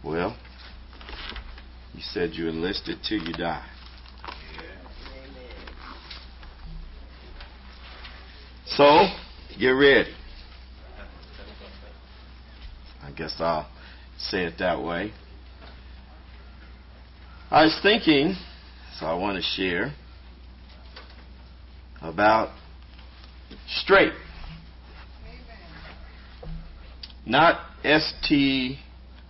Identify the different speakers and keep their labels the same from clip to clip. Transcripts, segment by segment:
Speaker 1: Well, you said you enlisted till you die. So, get ready. I guess I'll say it that way. I was thinking, so I want to share about straight. Not STRAIGHT,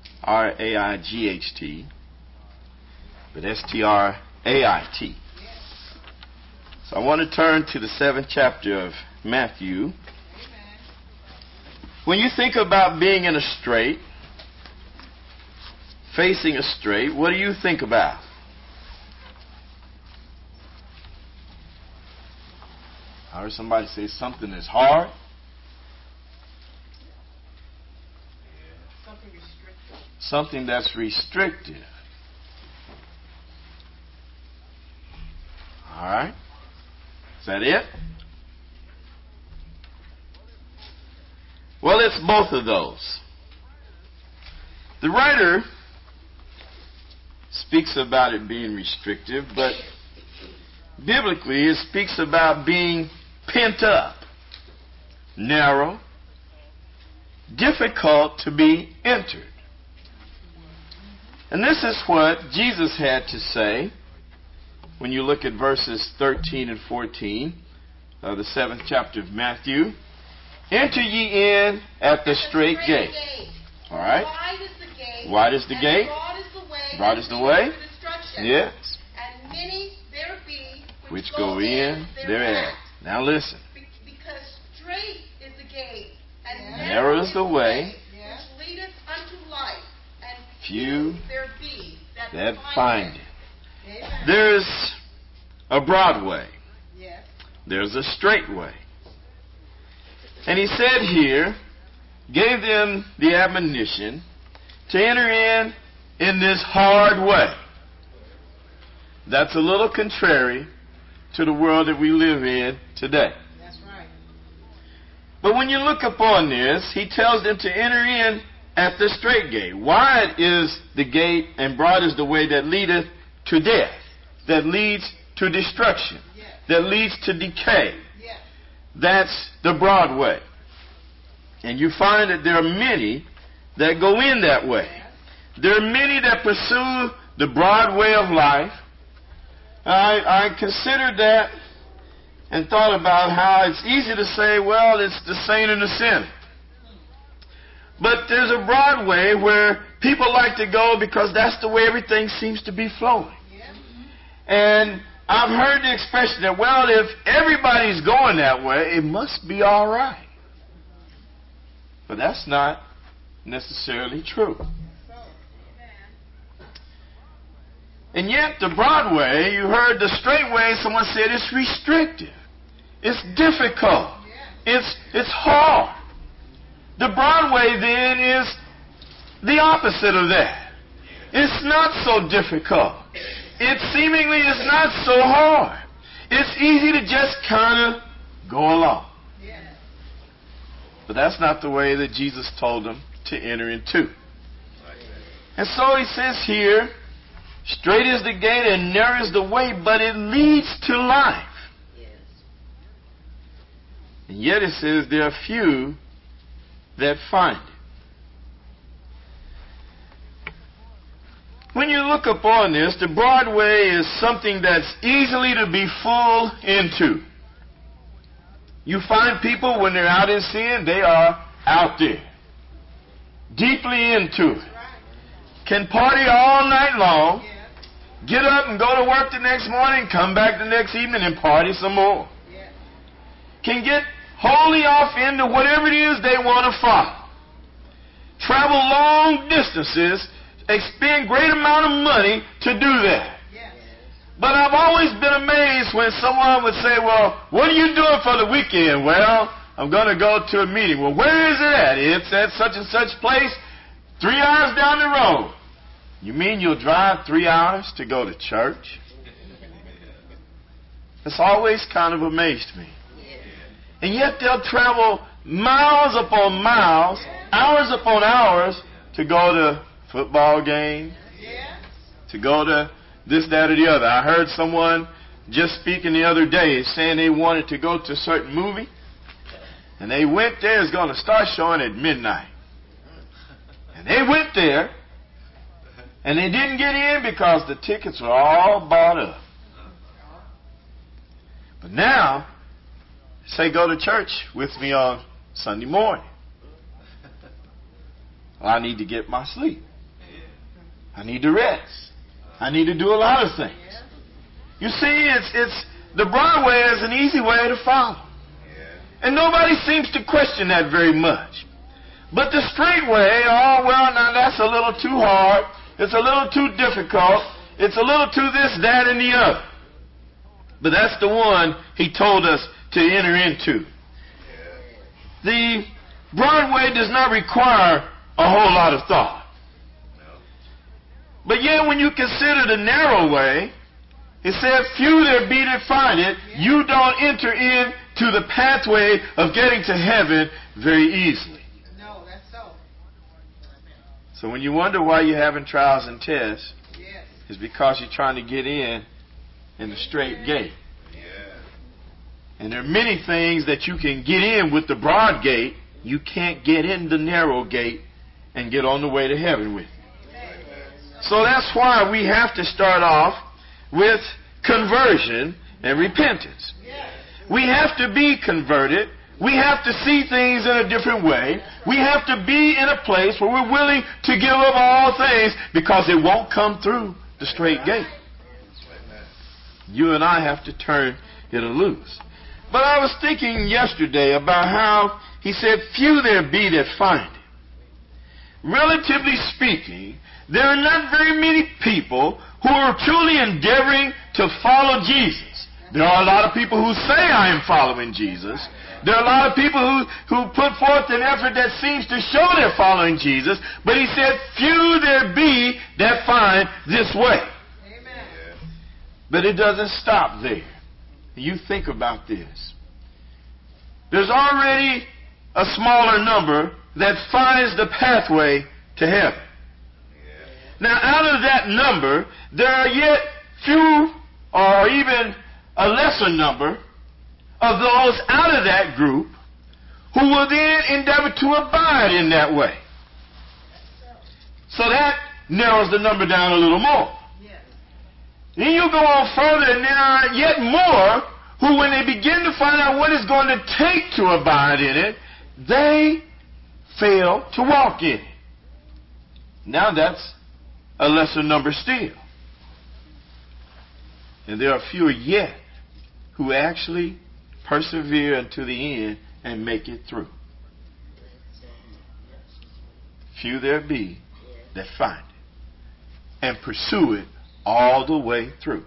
Speaker 1: but STRAIT. So I want to turn to the 7th chapter of Matthew. When you think about being in a strait, facing a strait, what do you think about? I heard somebody say something that's hard. Something that's restrictive. All right. Is that it? Well, it's both of those. The writer speaks about it being restrictive, but biblically it speaks about being pent up, narrow, difficult to be entered. And this is what Jesus had to say when you look at verses 13 and 14 of the 7th chapter of Matthew. Enter ye in at the strait gate. All right. Wide is the gate. Broad is the way. Yes.
Speaker 2: And many there be
Speaker 1: which go in thereat. Now listen.
Speaker 2: Because straight is the gate, and
Speaker 1: narrow is the way
Speaker 2: which leadeth unto life, and
Speaker 1: few
Speaker 2: there be
Speaker 1: that find it.
Speaker 2: Amen.
Speaker 1: There's a broad way.
Speaker 2: Yes.
Speaker 1: There's a straight way. And he said here, gave them the admonition to enter in this hard way. That's a little contrary to the world that we live in today.
Speaker 2: That's right.
Speaker 1: But when you look upon this, he tells them to enter in at the strait gate. Wide is the gate and broad is the way that leadeth to death, that leads to destruction, that leads to decay. That's the broad way. And you find that there are many that go in that way. There are many that pursue the broad way of life. I considered that and thought about how it's easy to say, well, it's the saint and the sinner. But there's a broad way where people like to go because that's the way everything seems to be flowing. And I've heard the expression that, well, if everybody's going that way, it must be all right. But that's not necessarily true. And yet the broad way, you heard the straight way, someone said it's restrictive. It's difficult. It's hard. The broad way then is the opposite of that. It's not so difficult. It seemingly is not so hard. It's easy to just kind of go along. But that's not the way that Jesus told them to enter into. And so he says here, straight is the gate and narrow is the way, but it leads to life. And yet it says there are few that find it. When you look upon this, the broad way is something that's easily to be full into. You find people when they're out in sin, they are out there, deeply into it. Can party all night long, get up and go to work the next morning, come back the next evening and party some more. Can get wholly off into whatever it is they want to follow. Travel long distances, expend great amount of money to do that. But I've always been amazed when someone would say, well, what are you doing for the weekend? Well, I'm going to go to a meeting. Well, where is it at? It's at such and such place, 3 hours down the road. You mean you'll drive 3 hours to go to church? It's always kind of amazed me. And yet they'll travel miles upon miles, hours upon hours to go to football game, to go to this, that, or the other. I heard someone just speaking the other day saying they wanted to go to a certain movie, and they went there. It's going to start showing at midnight. And they went there, and they didn't get in because the tickets were all bought up. But now, say go to church with me on Sunday morning. Well, I need to get my sleep. I need to rest. I need to do a lot of things. You see, it's the Broadway is an easy way to follow. And nobody seems to question that very much. But the straight way, oh, well, now that's a little too hard. It's a little too difficult. It's a little too this, that, and the other. But that's the one he told us to enter into. The Broadway does not require a whole lot of thought. But yet when you consider the narrow way, it said, few there be that find it. You don't enter into the pathway of getting to heaven very easily.
Speaker 2: No, that's so.
Speaker 1: So when you wonder why you're having trials and tests, it's because you're trying to get in the straight gate. And there are many things that you can get in with the broad gate. You can't get in the narrow gate and get on the way to heaven with. So that's why we have to start off with conversion and repentance. We have to be converted. We have to see things in a different way. We have to be in a place where we're willing to give up all things because it won't come through the straight gate. You and I have to turn it loose. But I was thinking yesterday about how he said, few there be that find it. Relatively speaking, there are not very many people who are truly endeavoring to follow Jesus. There are a lot of people who say, I am following Jesus. There are a lot of people who put forth an effort that seems to show they're following Jesus. But he said, few there be that find this way. Amen. But it doesn't stop there. You think about this. There's already a smaller number that finds the pathway to heaven. Now, out of that number, there are yet few or even a lesser number of those out of that group who will then endeavor to abide in that way. So that narrows the number down a little more. Then you go on further, and there are yet more who, when they begin to find out what it's going to take to abide in it, they fail to walk in it. Now that's a lesser number still. And there are fewer yet who actually persevere unto the end and make it through. Few there be that find it and pursue it all the way through.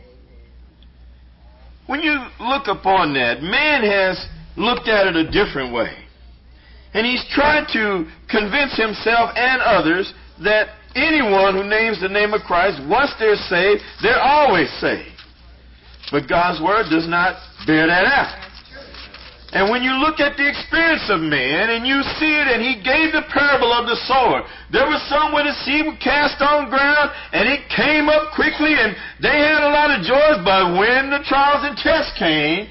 Speaker 1: When you look upon that, man has looked at it a different way. And he's tried to convince himself and others that anyone who names the name of Christ, once they're saved, they're always saved. But God's Word does not bear that out. And when you look at the experience of man and you see it, and he gave the parable of the sower, there was some where the seed was cast on ground and it came up quickly and they had a lot of joy, but when the trials and tests came,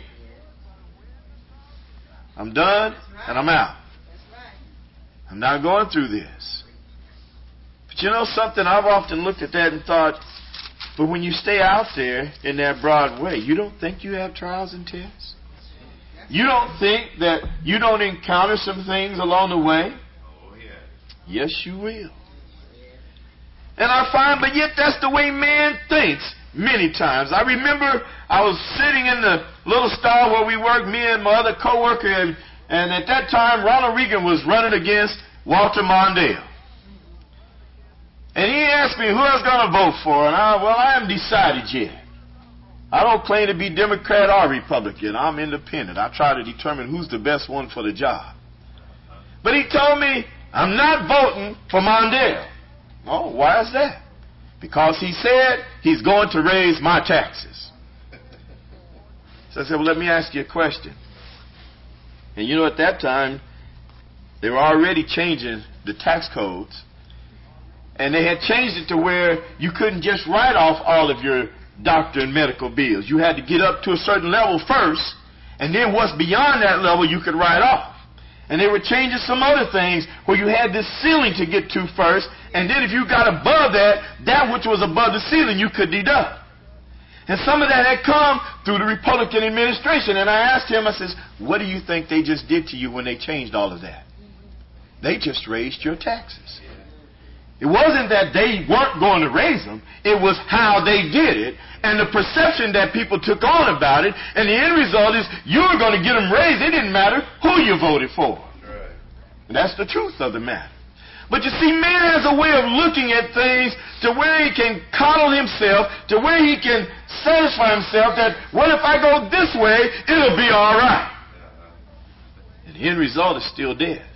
Speaker 1: I'm done and I'm out. I'm not going through this. But you know something? I've often looked at that and thought, but when you stay out there in that broad way, you don't think you have trials and tests? You don't think that you don't encounter some things along the way? Oh, yeah. Yes, you will. And I find, but yet that's the way man thinks many times. I remember I was sitting in the little stall where we worked, me and my other coworker, and at that time Ronald Reagan was running against Walter Mondale. And he asked me who I was going to vote for, and I haven't decided yet. I don't claim to be Democrat or Republican. I'm independent. I try to determine who's the best one for the job. But he told me, I'm not voting for Mondale. Oh, why is that? Because he said he's going to raise my taxes. So I said, well, let me ask you a question. And you know, at that time, they were already changing the tax codes. And they had changed it to where you couldn't just write off all of your doctor and medical bills. You had to get up to a certain level first, and then what's beyond that level you could write off. And they were changing some other things where you had this ceiling to get to first, and then if you got above that which was above the ceiling you could deduct. And some of that had come through the Republican administration. And I asked him, I says, what do you think they just did to you when they changed all of that? They just raised your taxes. It wasn't that they weren't going to raise them. It was how they did it and the perception that people took on about it. And the end result is you were going to get them raised. It didn't matter who you voted for. Right. And that's the truth of the matter. But you see, man has a way of looking at things to where he can coddle himself, to where he can satisfy himself that, what if I go this way, it'll be all right. And the end result is still death.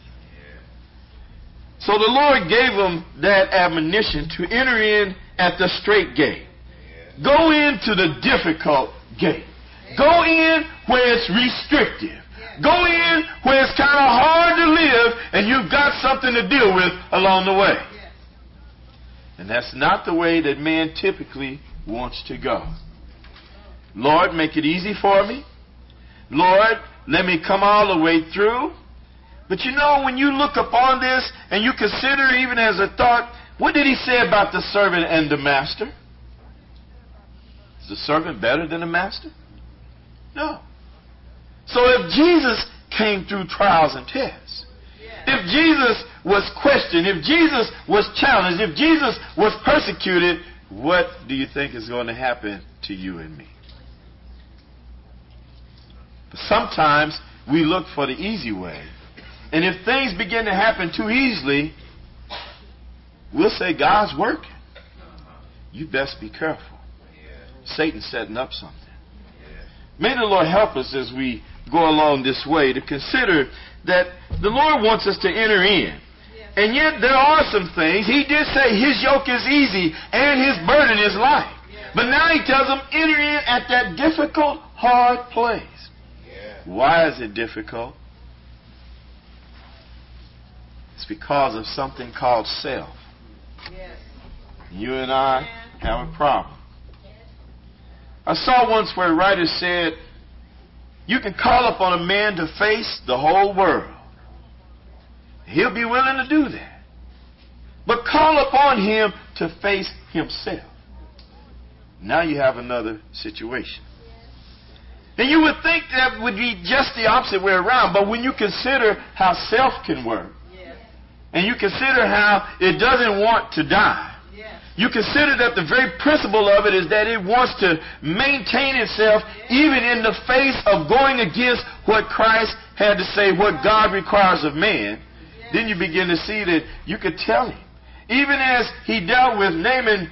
Speaker 1: So the Lord gave them that admonition to enter in at the straight gate. Go into the difficult gate. Go in where it's restrictive. Go in where it's kind of hard to live and you've got something to deal with along the way. And that's not the way that man typically wants to go. Lord, make it easy for me. Lord, let me come all the way through. But you know, when you look upon this and you consider even as a thought, what did he say about the servant and the master? Is the servant better than the master? No. So if Jesus came through trials and tests, if Jesus was questioned, if Jesus was challenged, if Jesus was persecuted, what do you think is going to happen to you and me? But sometimes we look for the easy way. And if things begin to happen too easily, we'll say, God's working. You best be careful. Satan's setting up something. May the Lord help us as we go along this way to consider that the Lord wants us to enter in. And yet there are some things. He did say his yoke is easy and his burden is light. But now he tells them, enter in at that difficult, hard place. Why is it difficult? It's because of something called self. You and I have a problem. I saw once where a writer said, you can call upon a man to face the whole world. He'll be willing to do that. But call upon him to face himself. Now you have another situation. And you would think that would be just the opposite way around. But when you consider how self can work, and you consider how it doesn't want to die, you consider that the very principle of it is that it wants to maintain itself even in the face of going against what Christ had to say, what God requires of man. Then you begin to see that you could tell him. Even as he dealt with Naaman,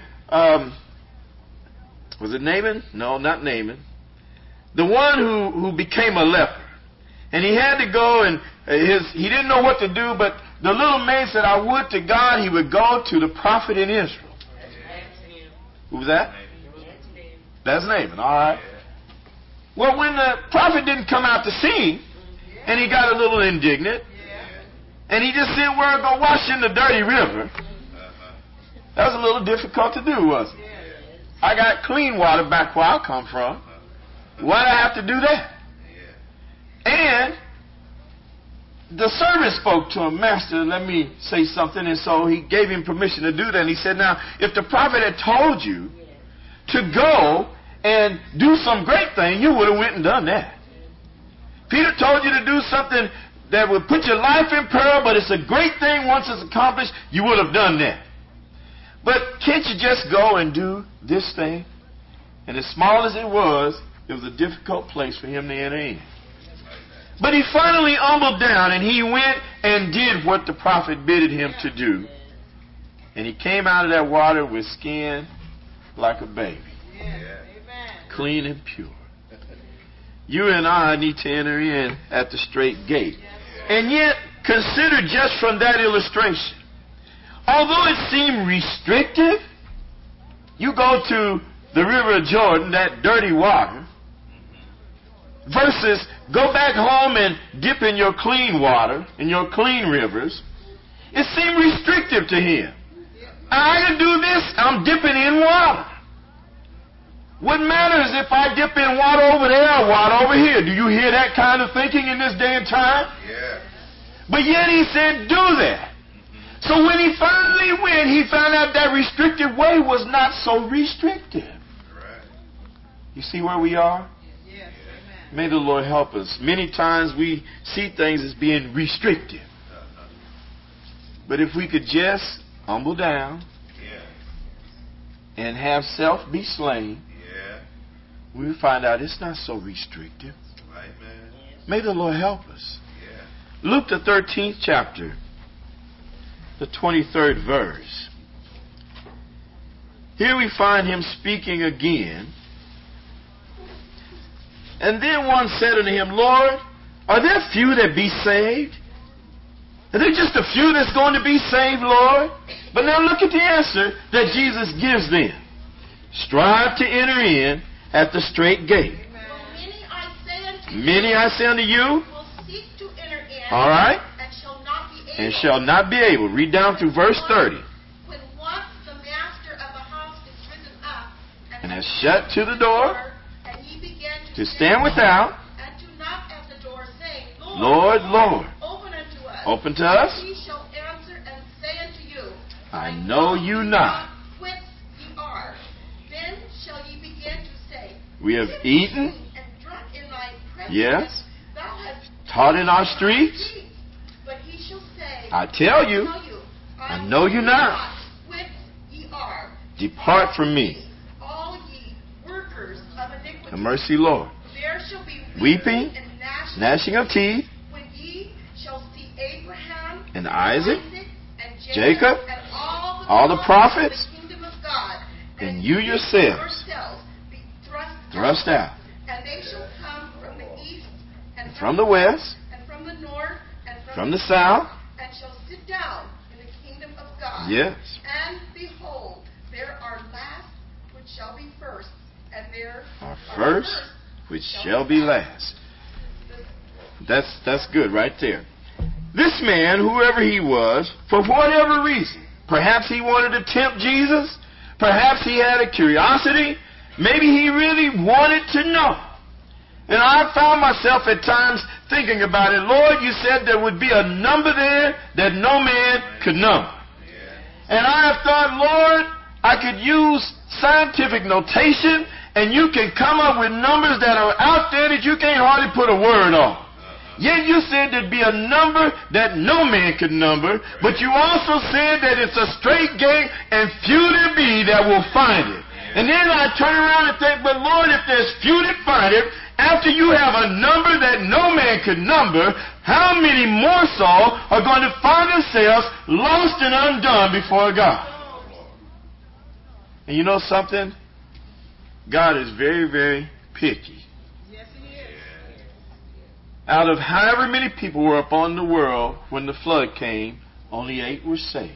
Speaker 1: was it Naaman? No, not Naaman. The one who became a leper. And he had to go and he didn't know what to do, but the little man said, I would to God he would go to the prophet in Israel. Who was that? That's Naaman, all right. Well, when the prophet didn't come out to see him, and he got a little indignant, and he just sent word, go wash in the dirty river, that was a little difficult to do, wasn't it? I got clean water back where I come from. Why do I have to do that? And the servant spoke to him, Master, let me say something. And so he gave him permission to do that. And he said, now, if the prophet had told you to go and do some great thing, you would have went and done that. Peter told you to do something that would put your life in peril, but it's a great thing once it's accomplished, you would have done that. But can't you just go and do this thing? And as small as it was a difficult place for him to enter in. But he finally humbled down and he went and did what the prophet bidded him to do. And he came out of that water with skin like a baby. Clean and pure. You and I need to enter in at the straight gate. And yet, consider just from that illustration. Although it seemed restrictive, you go to the river of Jordan, that dirty water, versus go back home and dip in your clean water, in your clean rivers, it seemed restrictive to him. I can do this. I'm dipping in water. What matters if I dip in water over there or water over here? Do you hear that kind of thinking in this day and time?
Speaker 3: Yeah.
Speaker 1: But yet he said, do that. So when he finally went, he found out that restricted way was not so restrictive.
Speaker 3: Right.
Speaker 1: You see where we are?
Speaker 2: Yes. Amen.
Speaker 1: May the Lord help us. Many times we see things as being restrictive. But if we could just humble down
Speaker 3: Yeah.
Speaker 1: and have self be slain,
Speaker 3: Yeah.
Speaker 1: we would find out it's not so restrictive.
Speaker 3: Right, man.
Speaker 1: May the Lord help us.
Speaker 3: Yeah.
Speaker 1: Luke the 13th chapter, the 23rd verse. Here we find him speaking again. And then one said unto him, Lord, are there few that be saved? Are there just a few that's going to be saved, Lord? But now look at the answer that Jesus gives them. Strive to enter in at the straight gate. Many I say unto you,
Speaker 2: will seek to enter in,
Speaker 1: all right,
Speaker 2: and shall not be able.
Speaker 1: and shall not be able. Read down through verse 30.
Speaker 2: When once the master of the house is risen up,
Speaker 1: And has shut to the door,
Speaker 2: and ye begin
Speaker 1: to stand without,
Speaker 2: and to knock at the door, saying,
Speaker 1: Lord, Lord,
Speaker 2: open unto us.
Speaker 1: open to us.
Speaker 2: He shall answer and say unto you,
Speaker 1: I know you not.
Speaker 2: whence ye are. Then shall ye begin to say,
Speaker 1: We have
Speaker 2: have
Speaker 1: eaten,
Speaker 2: and drunk in thy presence.
Speaker 1: yes,
Speaker 2: Thou hast
Speaker 1: taught in our streets.
Speaker 2: But he shall say,
Speaker 1: I tell you, I know you not.
Speaker 2: Whence ye are.
Speaker 1: Depart from me.
Speaker 2: All ye workers of iniquity.
Speaker 1: Have mercy, Lord.
Speaker 2: There shall be
Speaker 1: Weeping,
Speaker 2: and
Speaker 1: gnashing of teeth,
Speaker 2: when ye shall see Abraham
Speaker 1: and Isaac,
Speaker 2: and
Speaker 1: Jacob,
Speaker 2: and
Speaker 1: all the prophets,
Speaker 2: of the kingdom of God,
Speaker 1: and you yourselves
Speaker 2: be
Speaker 1: thrust out.
Speaker 2: And they shall come from the east and
Speaker 1: From the west,
Speaker 2: and from the north and
Speaker 1: from the south,
Speaker 2: and shall sit down in the kingdom of God.
Speaker 1: yes,
Speaker 2: And behold, there are last which shall be first, and there
Speaker 1: are first which shall be last. That's good right there. This man, whoever he was, for whatever reason, perhaps he wanted to tempt Jesus, perhaps he had a curiosity, maybe he really wanted to know. And I found myself at times thinking about it. Lord, you said there would be a number there that no man could number. And I have thought, Lord, I could use scientific notation, and you can come up with numbers that are out there that you can't hardly put a word on. Yet you said there'd be a number that no man could number, but you also said that it's a straight gate and few there be that will find it. And then I turn around and think, but Lord, if there's few that find it, after you have a number that no man could number, how many more so are going to find themselves lost and undone before God? And you know something? God is very, very picky.
Speaker 2: Yes, he is.
Speaker 1: Out of however many people were upon the world when the flood came, only 8 were saved.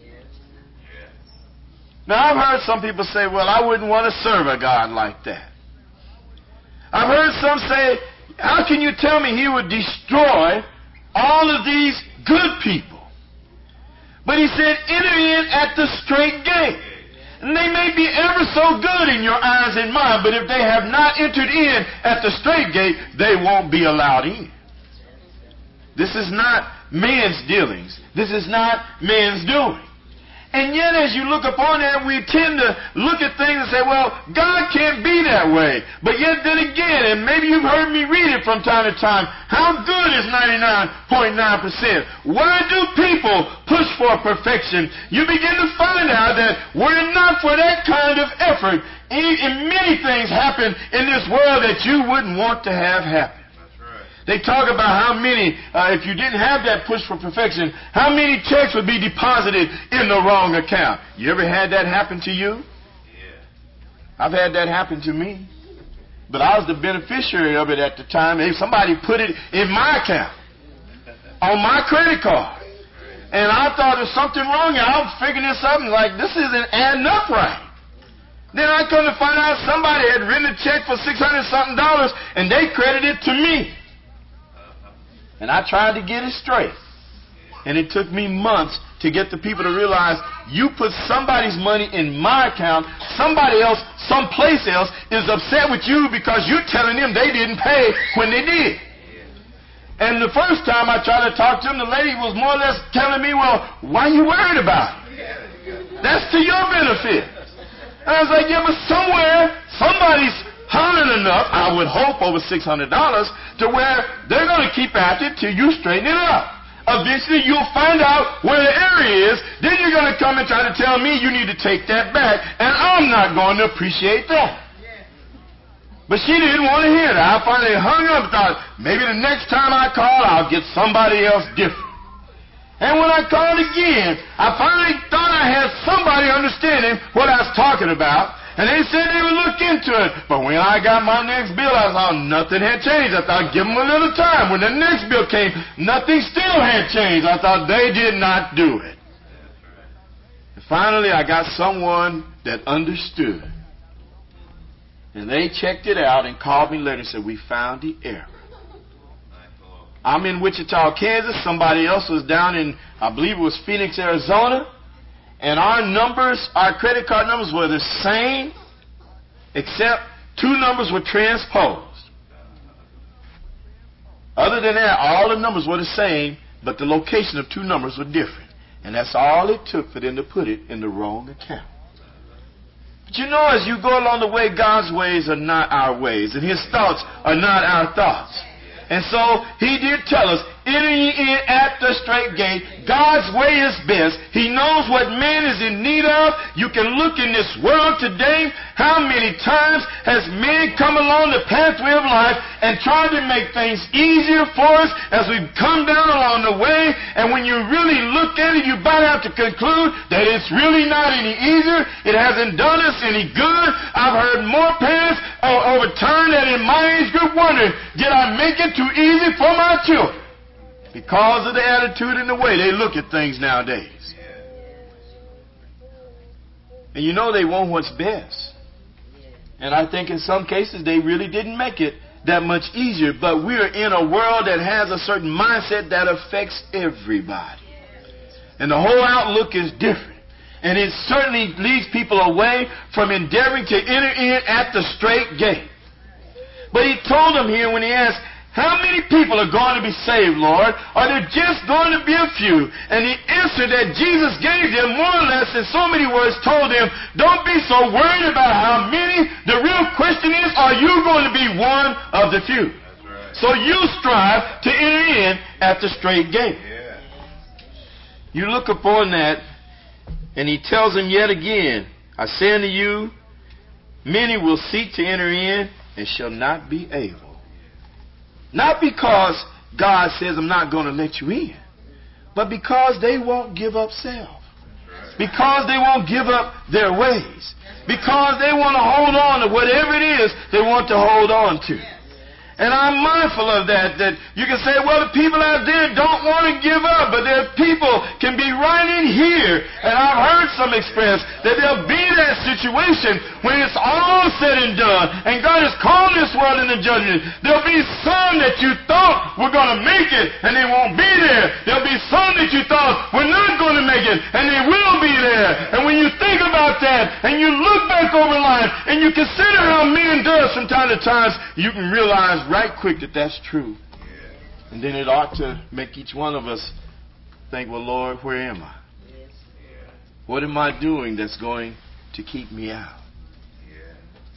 Speaker 1: Now, I've heard some people say, well, I wouldn't want to serve a God like that. I've heard some say, how can you tell me he would destroy all of these good people? But he said, enter in at the straight gate. And they may be ever so good in your eyes and mine, but if they have not entered in at the straight gate, they won't be allowed in. This is not man's dealings. This is not man's doing. And yet as you look upon that, we tend to look at things and say, well, God can't be that way. But yet then again, and maybe you've heard me read it from time to time, how good is 99.9%? Why do people push for perfection? You begin to find out that were it not for that kind of effort, and many things happen in this world that you wouldn't want to have happen. They talk about how many, if you didn't have that push for perfection, how many checks would be deposited in the wrong account. You ever had that happen to you?
Speaker 3: Yeah.
Speaker 1: I've had that happen to me. But I was the beneficiary of it at the time. If somebody put it in my account, on my credit card. And I thought there's something wrong. And I was figuring this up and like, this isn't adding up right. Then I come to find out somebody had written a check for $600-something and they credited it to me. And I tried to get it straight. And it took me months to get the people to realize you put somebody's money in my account, somebody else, someplace else, is upset with you because you're telling them they didn't pay when they did. And the first time I tried to talk to them, the lady was more or less telling me, well, why are you worried about it? That's to your benefit. And I was like, yeah, but somewhere, somebody's hollering enough, I would hope over $600, to where they're going to keep after it till you straighten it up. Eventually, you'll find out where the area is. Then you're going to come and try to tell me you need to take that back, and I'm not going to appreciate that. But she didn't want to hear that. I finally hung up and thought, maybe the next time I call, I'll get somebody else different. And when I called again, I finally thought I had somebody understanding what I was talking about. And they said they would look into it. But when I got my next bill, I thought nothing had changed. I thought, give them a little time. When the next bill came, nothing still had changed. I thought they did not do it. And finally, I got someone that understood. And they checked it out and called me later and said, we found the error. I'm in Wichita, Kansas. Somebody else was down in, I believe it was Phoenix, Arizona. And our numbers, our credit card numbers were the same, except two numbers were transposed. Other than that, all the numbers were the same, but the location of two numbers were different. And that's all it took for them to put it in the wrong account. But you know, as you go along the way, God's ways are not our ways, and His thoughts are not our thoughts. And so He did tell us, enter ye in at the straight gate. God's way is best. He knows what man is in need of. You can look in this world today. How many times has man come along the pathway of life and tried to make things easier for us as we come down along the way? And when you really look at it, you about have to conclude that it's really not any easier. It hasn't done us any good. I've heard more parents overturn that in my age group wondering, did I make it too easy for my children? Because of the attitude and the way they look at things nowadays. And you know they want what's best. And I think in some cases they really didn't make it that much easier. But we're in a world that has a certain mindset that affects everybody. And the whole outlook is different. And it certainly leads people away from endeavoring to enter in at the straight gate. But He told them here when He asked, how many people are going to be saved, Lord? Are there just going to be a few? And the answer that Jesus gave them, more or less in so many words, told them, don't be so worried about how many. The real question is, are you going to be one of the few? That's right. So you strive to enter in at the straight gate. Yeah. You look upon that, and He tells them yet again, I say unto you, many will seek to enter in and shall not be able. Not because God says I'm not going to let you in, but because they won't give up self. Because they won't give up their ways. Because they want to hold on to whatever it is they want to hold on to. And I'm mindful of that you can say, well, the people out there don't want to give up, but there are people can be right in here. And I've heard some express that there'll be that situation when it's all said and done, and God has called this world into judgment. There'll be some that you thought were going to make it, and they won't be there. There'll be some that you thought were not going to make it, and they will be there. And when you think about that, and you look back over life, and you consider how man does from time to time, you can realize right quick that that's true. Yeah. And then it ought to make each one of us think, well, Lord, where am I? Yes. Yeah. What am I doing that's going to keep me out? Yeah.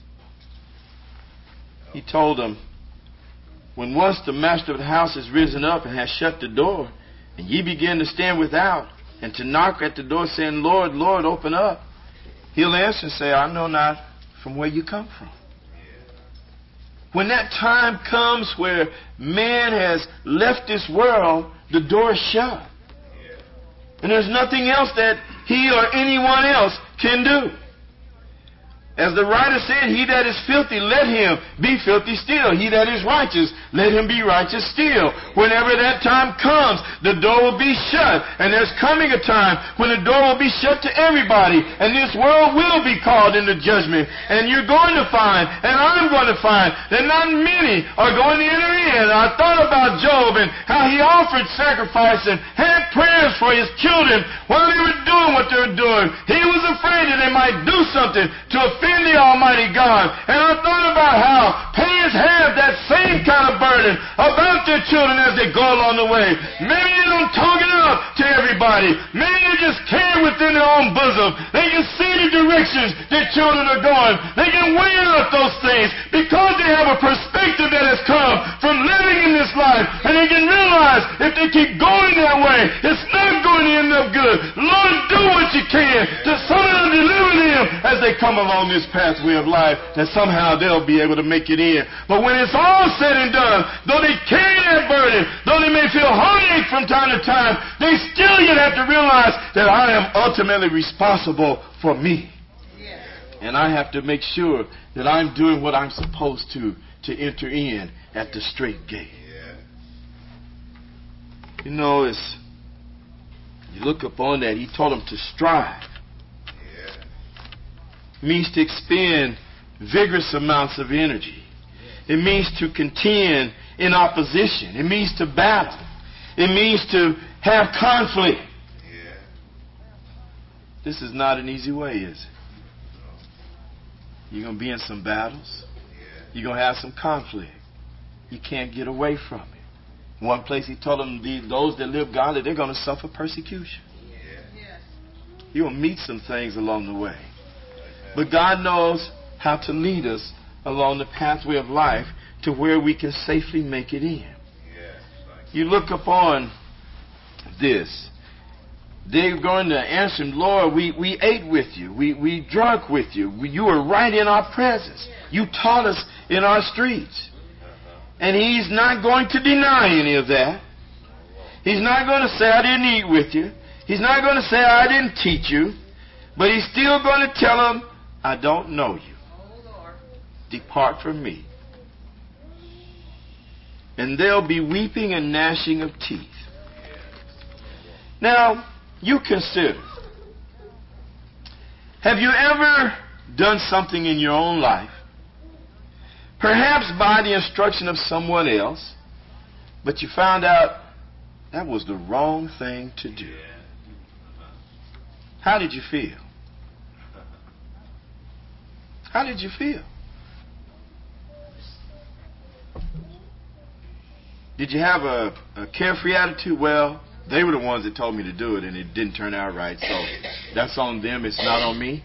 Speaker 1: He told them, when once the master of the house has risen up and has shut the door, and ye begin to stand without, and to knock at the door saying, Lord, Lord, open up, He'll answer and say, I know not from where you come from. When that time comes where man has left this world, the door is shut. And there's nothing else that he or anyone else can do. As the writer said, he that is filthy, let him be filthy still. He that is righteous, let him be righteous still. Whenever that time comes, the door will be shut. And there's coming a time when the door will be shut to everybody. And this world will be called into judgment. And you're going to find, and I'm going to find, that not many are going to enter in. I thought about Job and how he offered sacrifice and had prayers for his children while they were doing what they were doing. He was afraid that they might do something to offend the Almighty God. And I thought about how parents have that same kind of burden about their children as they go along the way. Maybe they don't talk it out to everybody. Maybe they just care within their own bosom. They can see the directions their children are going. They can weigh out those things because they have a perspective that has come from living in this life. And they can realize if they keep going that way, it's not going to end up good. Lord, do what you can to somehow deliver them as they come along this pathway of life, that somehow they'll be able to make it in. But when it's all said and done, though they carry that burden, though they may feel heartache from time to time, they still yet have to realize that I am ultimately responsible for me. And I have to make sure that I'm doing what I'm supposed to enter in at the straight gate. You know, it's, you look upon that, he told them to strive. It means to expend vigorous amounts of energy. It means to contend in opposition. It means to battle. It means to have conflict. This is not an easy way, is it? You're going to be in some battles. You're going to have some conflict. You can't get away from it. One place he told them, those that live godly, they're going to suffer persecution. You're going to meet some things along the way. But God knows how to lead us along the pathway of life to where we can safely make it in. You look upon this. They're going to answer him, Lord, we ate with you. We drank with you. You were right in our presence. You taught us in our streets. And he's not going to deny any of that. He's not going to say, I didn't eat with you. He's not going to say, I didn't teach you. But he's still going to tell them, I don't know you. Depart from me. And there'll be weeping and gnashing of teeth. Now, you consider, have you ever done something in your own life, perhaps by the instruction of someone else, but you found out that was the wrong thing to do? How did you feel? How did you feel? Did you have a carefree attitude? Well, they were the ones that told me to do it, and it didn't turn out right, so that's on them. It's not on me.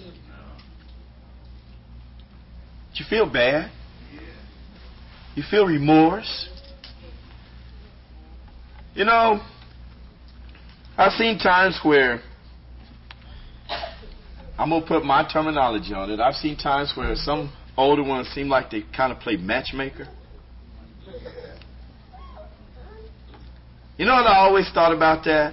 Speaker 1: Did you feel bad? You feel remorse? You know, I've seen times where, I'm going to put my terminology on it, I've seen times where some older ones seem like they kind of play matchmaker. You know what I always thought about that?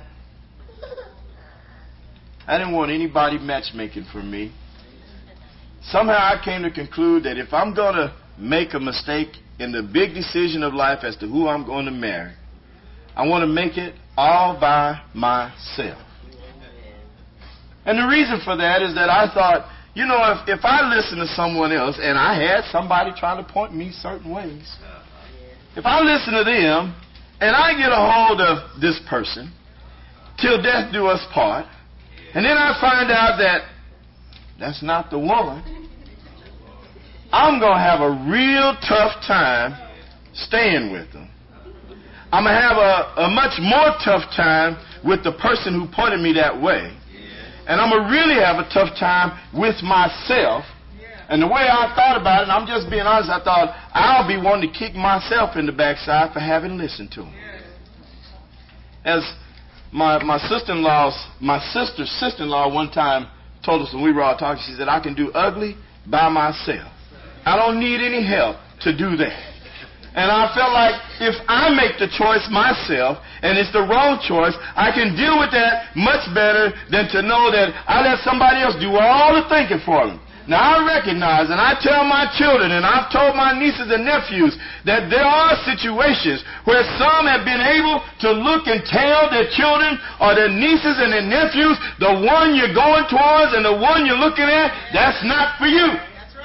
Speaker 1: I didn't want anybody matchmaking for me. Somehow I came to conclude that if I'm going to make a mistake in the big decision of life as to who I'm going to marry, I want to make it all by myself. And the reason for that is that I thought, you know, if I listen to someone else, and I had somebody trying to point me certain ways, if I listen to them, and I get a hold of this person, till death do us part, and then I find out that that's not the woman, I'm going to have a real tough time staying with them. I'm going to have a much more tough time with the person who pointed me that way. And I'm going to really have a tough time with myself. And the way I thought about it, and I'm just being honest, I thought I'll be wanting to kick myself in the backside for having listened to him. As my sister's sister-in-law one time told us when we were all talking, she said, I can do ugly by myself. I don't need any help to do that. And I felt like if I make the choice myself, and it's the wrong choice, I can deal with that much better than to know that I let somebody else do all the thinking for me. Now, I recognize, and I tell my children, and I've told my nieces and nephews, that there are situations where some have been able to look and tell their children or their nieces and their nephews, the one you're going towards and the one you're looking at, that's not for you. That's right.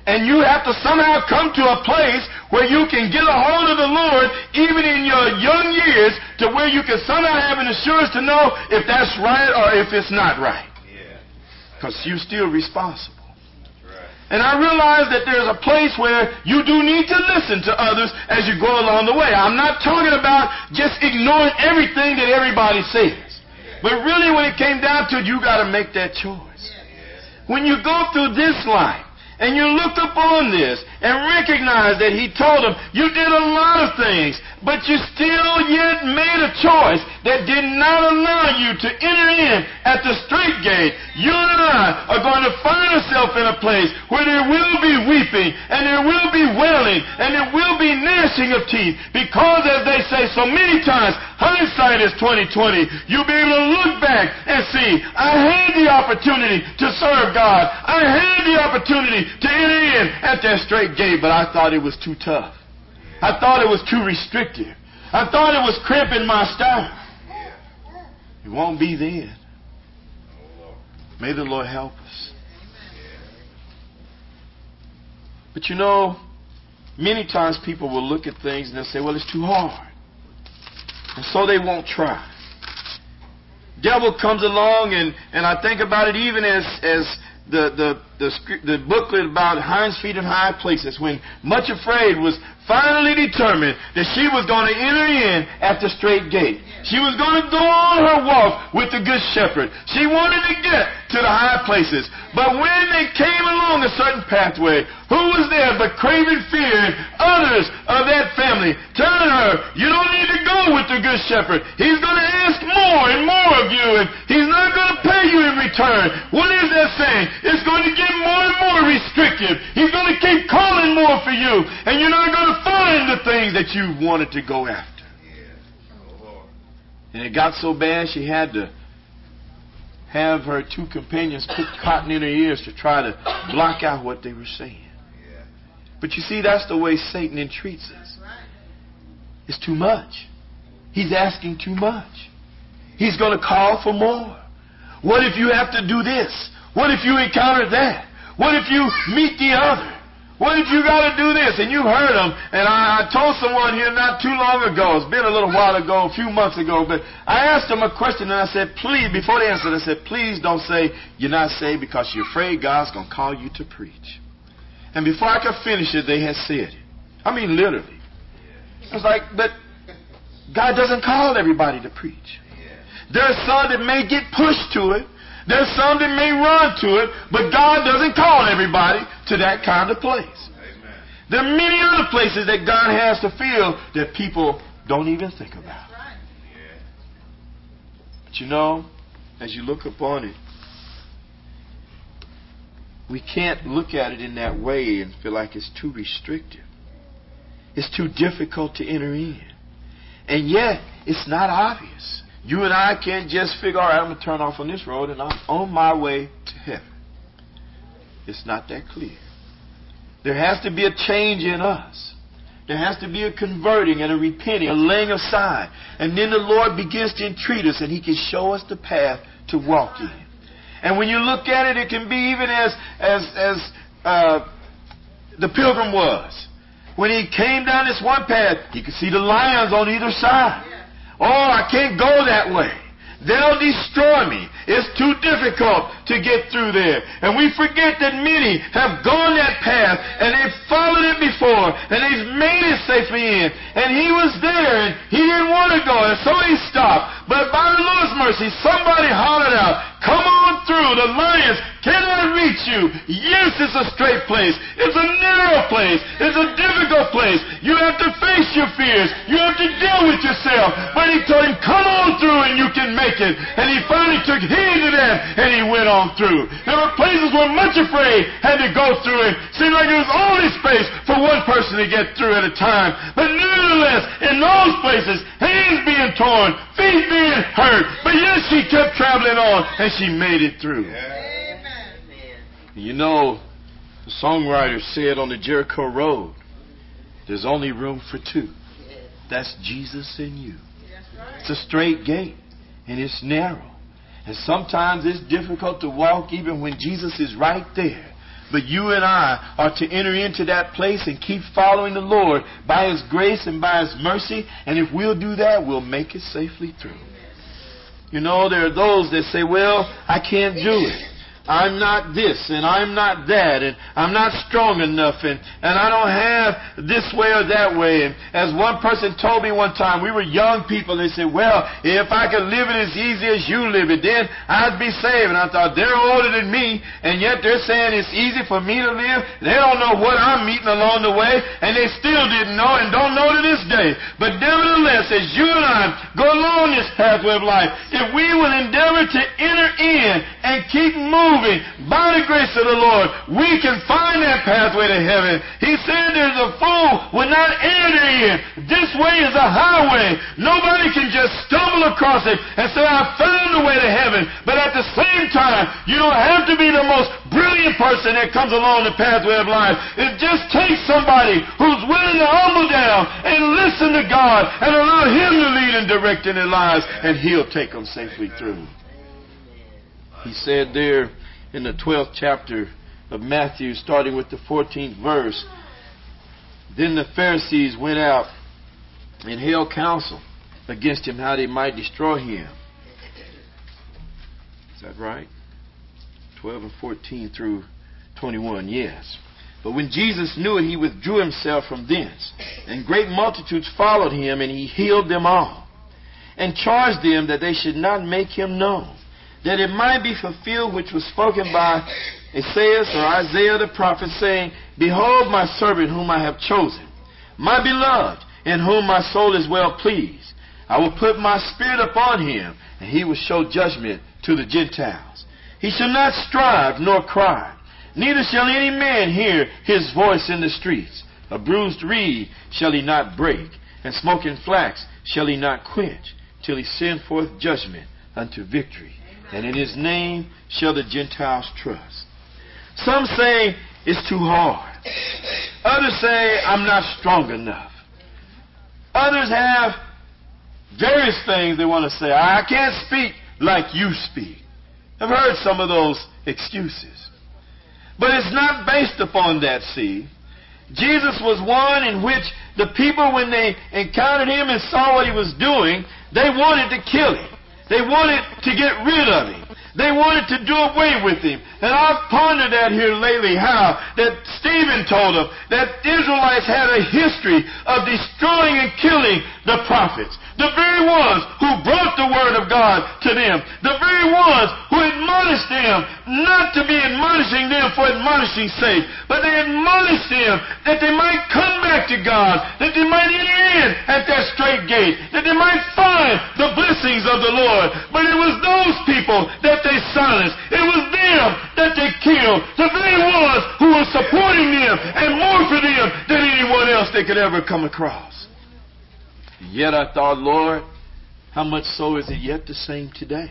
Speaker 1: And you have to somehow come to a place where you can get a hold of the Lord, even in your young years, to where you can somehow have an assurance to know if that's right or if it's not right. Because you're still responsible. And I realize that there's a place where you do need to listen to others as you go along the way. I'm not talking about just ignoring everything that everybody says. But really, when it came down to it, you got to make that choice. When you go through this life, and you look upon this and recognize that he told them, you did a lot of things, but you still yet made a choice that did not allow you to enter in at the straight gate. You and I are going to find ourselves in a place where there will be weeping, and there will be wailing, and there will be gnashing of teeth. Because, as they say so many times, hindsight is 20/20. You'll be able to look back and see, I had the opportunity to serve God. I had the opportunity to enter in at that straight gate, but I thought it was too tough. I thought it was too restrictive. I thought it was cramping my style. It won't be then. May the Lord help us. But you know, many times people will look at things and they'll say, well, it's too hard. And so they won't try. Devil comes along, and I think about it even as the booklet about Hinds Feet in High Places, when Much Afraid was finally determined that she was going to enter in at the straight gate. She was going to go on her walk with the Good Shepherd. She wanted to get to the high places. But when they came along a certain pathway, who was there but craven fear and others of that family telling her, you don't need to go with the Good Shepherd. He's going to ask more and more of you, and he's not going to pay you in return. What is that saying? It's going to get more and more restrictive. He's going to keep calling more for you, and you're not going to find the things that you wanted to go after. And it got so bad she had to have her two companions put cotton in her ears to try to block out what they were saying. But you see, that's the way Satan entreats us. It's too much. He's asking too much. He's going to call for more. What if you have to do this? What if you encounter that? What if you meet the other? What if you got to do this? And you've heard them. And I told someone here not too long ago, it's been a little while ago, a few months ago, but I asked them a question and I said, please, before they answered, I said, please don't say you're not saved because you're afraid God's going to call you to preach. And before I could finish it, they had said it. I mean, literally. I was like, but God doesn't call everybody to preach. There's some that may get pushed to it. There's some that may run to it, but God doesn't call everybody to that kind of place. Amen. There are many other places that God has to fill that people don't even think about. Right. Yeah. But you know, as you look upon it, we can't look at it in that way and feel like it's too restrictive. It's too difficult to enter in. And yet, it's not obvious. You and I can't just figure, all right, I'm going to turn off on this road and I'm on my way to heaven. It's not that clear. There has to be a change in us. There has to be a converting and a repenting, a laying aside. And then the Lord begins to entreat us and He can show us the path to walk in. And when you look at it, it can be even as the pilgrim was. When he came down this one path, he could see the lions on either side. Oh, I can't go that way. They'll destroy me. It's too difficult to get through there. And we forget that many have gone that path and they've followed it before and they've made it safely in. And he was there and he didn't want to go and so he stopped. But by the Lord's mercy, somebody hollered out, come on through. The lions cannot reach you. Yes, it's a straight place. It's a narrow place. It's a difficult place. You have to face your fears. You have to deal with yourself. But he told him, come on through and you can make it. And he finally took heed to that and he went on through. There were places where Much Afraid had to go through it. Seemed like there was only space for one person to get through at a time. But nevertheless, in those places, hands being torn, feet being hurt. But yet she kept traveling on and she made it through. You know, the songwriter said on the Jericho Road, there's only room for two. That's Jesus and you. It's a straight gate and it's narrow. And sometimes it's difficult to walk even when Jesus is right there. But you and I are to enter into that place and keep following the Lord by His grace and by His mercy. And if we'll do that, we'll make it safely through. You know, there are those that say, well, I can't do it. I'm not this and I'm not that and I'm not strong enough and I don't have this way or that way. And as one person told me one time, we were young people, they said, well, if I could live it as easy as you live it, then I'd be saved. And I thought, they're older than me and yet they're saying it's easy for me to live. They don't know what I'm meeting along the way, and they still didn't know and don't know to this day. But nevertheless, as you and I go along this pathway of life, if we will endeavor to enter in and keep moving by the grace of the Lord, we can find that pathway to heaven. He said there's a fool will not enter in. This way is a highway. Nobody can just stumble across it and say, I found the way to heaven. But at the same time, you don't have to be the most brilliant person that comes along the pathway of life. It just takes somebody who's willing to humble down and listen to God and allow Him to lead and direct in their lives, and He'll take them safely through. He said there in the 12th chapter of Matthew, starting with the 14th verse, then the Pharisees went out and held counsel against Him, how they might destroy Him. Is that right? 12 and 14 through 21, yes. But when Jesus knew it, He withdrew Himself from thence, and great multitudes followed Him, and He healed them all, and charged them that they should not make Him known, that it might be fulfilled which was spoken by Isaiah the prophet, saying, Behold my servant whom I have chosen, my beloved, in whom my soul is well pleased. I will put my spirit upon him, and he will show judgment to the Gentiles. He shall not strive nor cry, neither shall any man hear his voice in the streets. A bruised reed shall he not break, and smoking flax shall he not quench, till he send forth judgment unto victory. And in His name shall the Gentiles trust. Some say it's too hard. Others say I'm not strong enough. Others have various things they want to say. I can't speak like you speak. I've heard some of those excuses. But it's not based upon that, see. Jesus was one in which the people, when they encountered Him and saw what He was doing, they wanted to kill Him. They wanted to get rid of Him. They wanted to do away with Him. And I've pondered that here lately, how that Stephen told them that Israelites had a history of destroying and killing the prophets. The very ones who brought the word of God to them. The very ones who admonished them not to be admonishing them for admonishing's sake, but they admonished them that they might come back to God, that they might enter in at that straight gate, that they might find the blessings of the Lord. But it was those people that they silenced. It was them that they killed. The very ones who were supporting them and more for them than anyone else they could ever come across. And yet I thought, Lord, how much so is it yet the same today?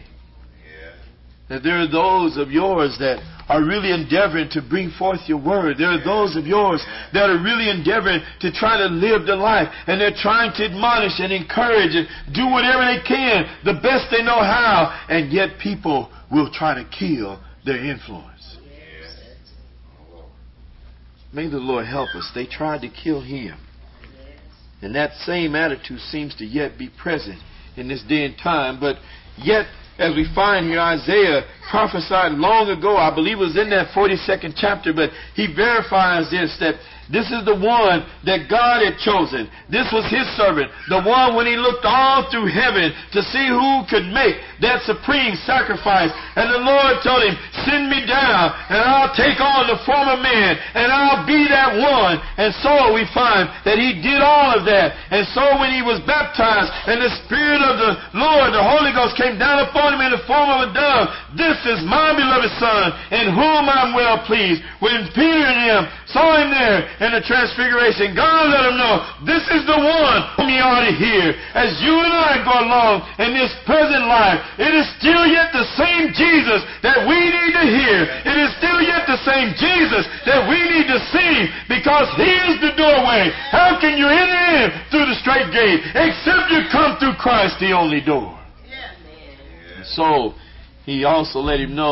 Speaker 1: That there are those of yours that are really endeavoring to bring forth your word. There are those of yours that are really endeavoring to try to live the life. And they're trying to admonish and encourage and do whatever they can, the best they know how. And yet people will try to kill their influence. May the Lord help us. They tried to kill Him. And that same attitude seems to yet be present in this day and time. But yet, as we find here, Isaiah prophesied long ago, I believe it was in that 42nd chapter, but he verifies that this is the one that God had chosen. This was His servant, the one when He looked all through heaven to see who could make that supreme sacrifice. And the Lord told Him, send me down and I'll take on the form of man and I'll be that one. And so we find that He did all of that. And so when He was baptized and the Spirit of the Lord, the Holy Ghost, came down upon Him in the form of a dove, this is my beloved Son in whom I'm well pleased. When Peter and him saw Him there in the transfiguration, God let Him know, this is the one whom ye ought to hear. As you and I go along in this present life, it is still yet the same Jesus that we need to hear. It is still yet the same Jesus that we need to see, because He is the doorway. How can you enter in through the straight gate except you come through Christ, the only door? And so He also let him know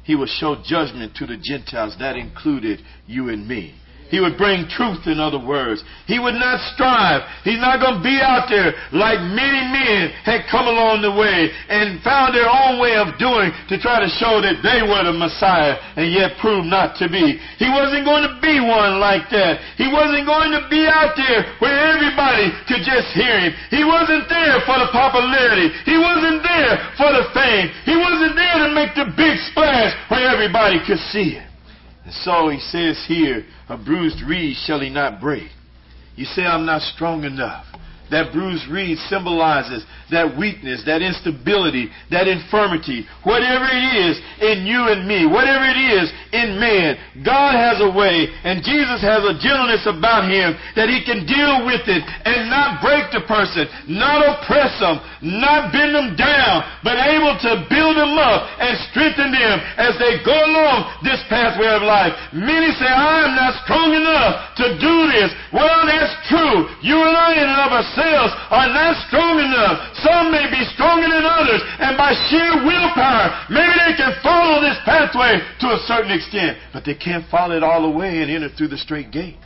Speaker 1: He would show judgment to the Gentiles. That included you and me. He would bring truth, in other words. He would not strive. He's not going to be out there like many men had come along the way and found their own way of doing to try to show that they were the Messiah and yet proved not to be. He wasn't going to be one like that. He wasn't going to be out there where everybody could just hear him. He wasn't there for the popularity. He wasn't there for the fame. He wasn't there to make the big splash where everybody could see it. And so he says here, a bruised reed shall he not break. You say, I'm not strong enough. That bruised reed symbolizes that weakness, that instability, that infirmity. Whatever it is in you and me, whatever it is in man, God has a way, and Jesus has a gentleness about him that he can deal with it and not break the person, not oppress them, not bend them down, but able to build them up and strengthen them as they go along this pathway of life. Many say, I am not strong enough to do this. Well, that's true. You and I in and of ourselves are not strong enough. Some may be stronger than others, and by sheer willpower, maybe they can follow this pathway to a certain extent, but they can't follow it all the way and enter through the straight gate.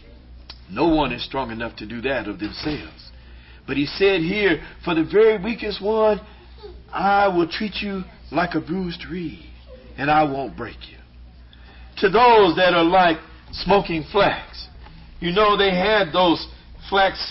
Speaker 1: No one is strong enough to do that of themselves. But he said here, for the very weakest one, I will treat you like a bruised reed, and I won't break you. To those that are like smoking flax, you know, they had those flax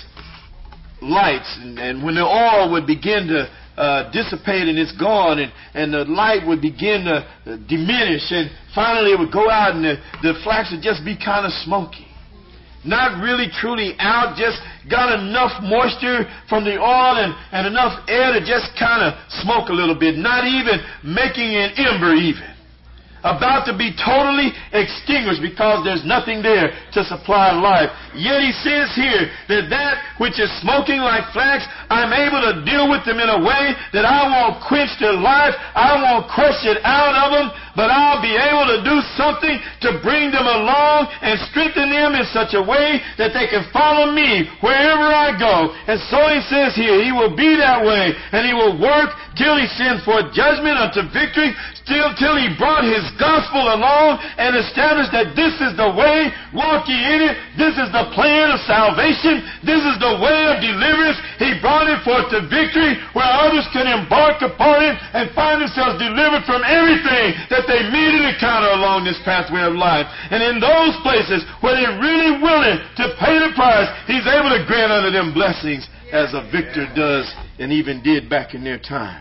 Speaker 1: lights, and when the oil would begin to dissipate and it's gone, and the light would begin to diminish, and finally it would go out, and the flax would just be kind of smoky. Not really truly out, just got enough moisture from the oil and enough air to just kind of smoke a little bit, not even making an ember even. About to be totally extinguished because there's nothing there to supply life. Yet he says here that which is smoking like flax, I'm able to deal with them in a way that I won't quench their life, I won't crush it out of them, but I'll be able to do something to bring them along and strengthen them in such a way that they can follow me wherever I go. And so he says here, he will be that way, and he will work till he sends forth judgment unto victory, till he brought his gospel along and established that this is the way, walk ye in it, this is the plan of salvation, this is the way of deliverance. He brought it forth to victory where others can embark upon it and find themselves delivered from everything that they meet and encounter along this pathway of life. And in those places where they're really willing to pay the price, he's able to grant unto them blessings as a victor does and even did back in their time.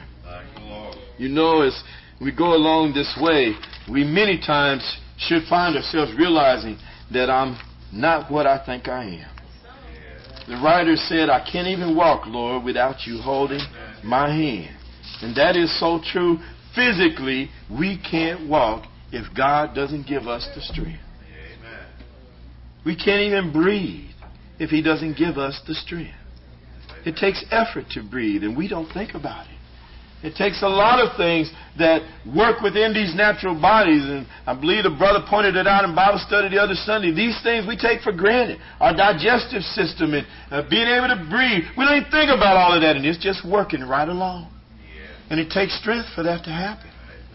Speaker 1: You know, as we go along this way, we many times should find ourselves realizing that I'm not what I think I am. The writer said, I can't even walk, Lord, without you holding my hand. And that is so true. Physically, we can't walk if God doesn't give us the strength. We can't even breathe if he doesn't give us the strength. It takes effort to breathe, and we don't think about it. It takes a lot of things that work within these natural bodies, and I believe the brother pointed it out in Bible study the other Sunday. These things we take for granted. Our digestive system and being able to breathe. We don't even think about all of that, and it's just working right along. And it takes strength for that to happen.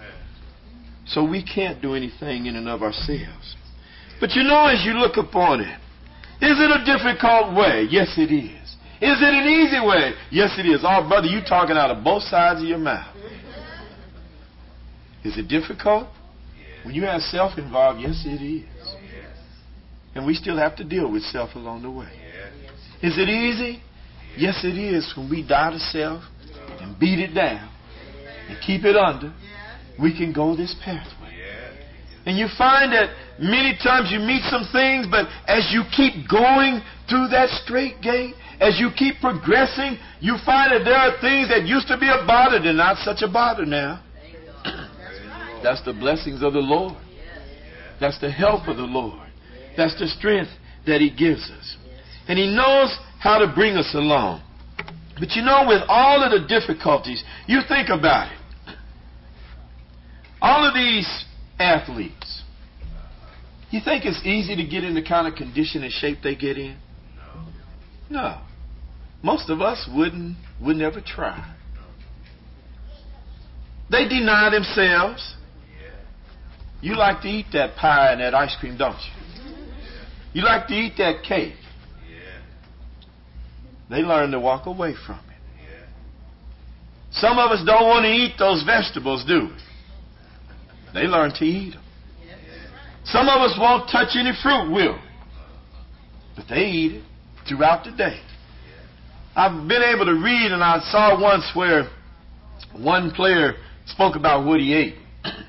Speaker 1: So we can't do anything in and of ourselves. But you know, as you look upon it, is it a difficult way? Yes, it is. Is it an easy way? Yes, it is. Oh, brother, you talking out of both sides of your mouth. Is it difficult? When you have self involved, yes, it is. And we still have to deal with self along the way. Is it easy? Yes, it is. When we die to self and beat it down and keep it under, we can go this pathway. And you find that many times you meet some things, but as you keep going through that straight gate, as you keep progressing, you find that there are things that used to be a bother, they're not such a bother now. That's the blessings of the Lord. That's the help of the Lord. That's the strength that he gives us. And he knows how to bring us along. But you know, with all of the difficulties, you think about it. All of these athletes, you think it's easy to get in the kind of condition and shape they get in? No. Most of us would never try. They deny themselves. You like to eat that pie and that ice cream, don't you? You like to eat that cake. They learn to walk away from it. Some of us don't want to eat those vegetables, do we? They learn to eat them. Some of us won't touch any fruit, will we? But they eat it throughout the day. I've been able to read, and I saw once where one player spoke about what he ate.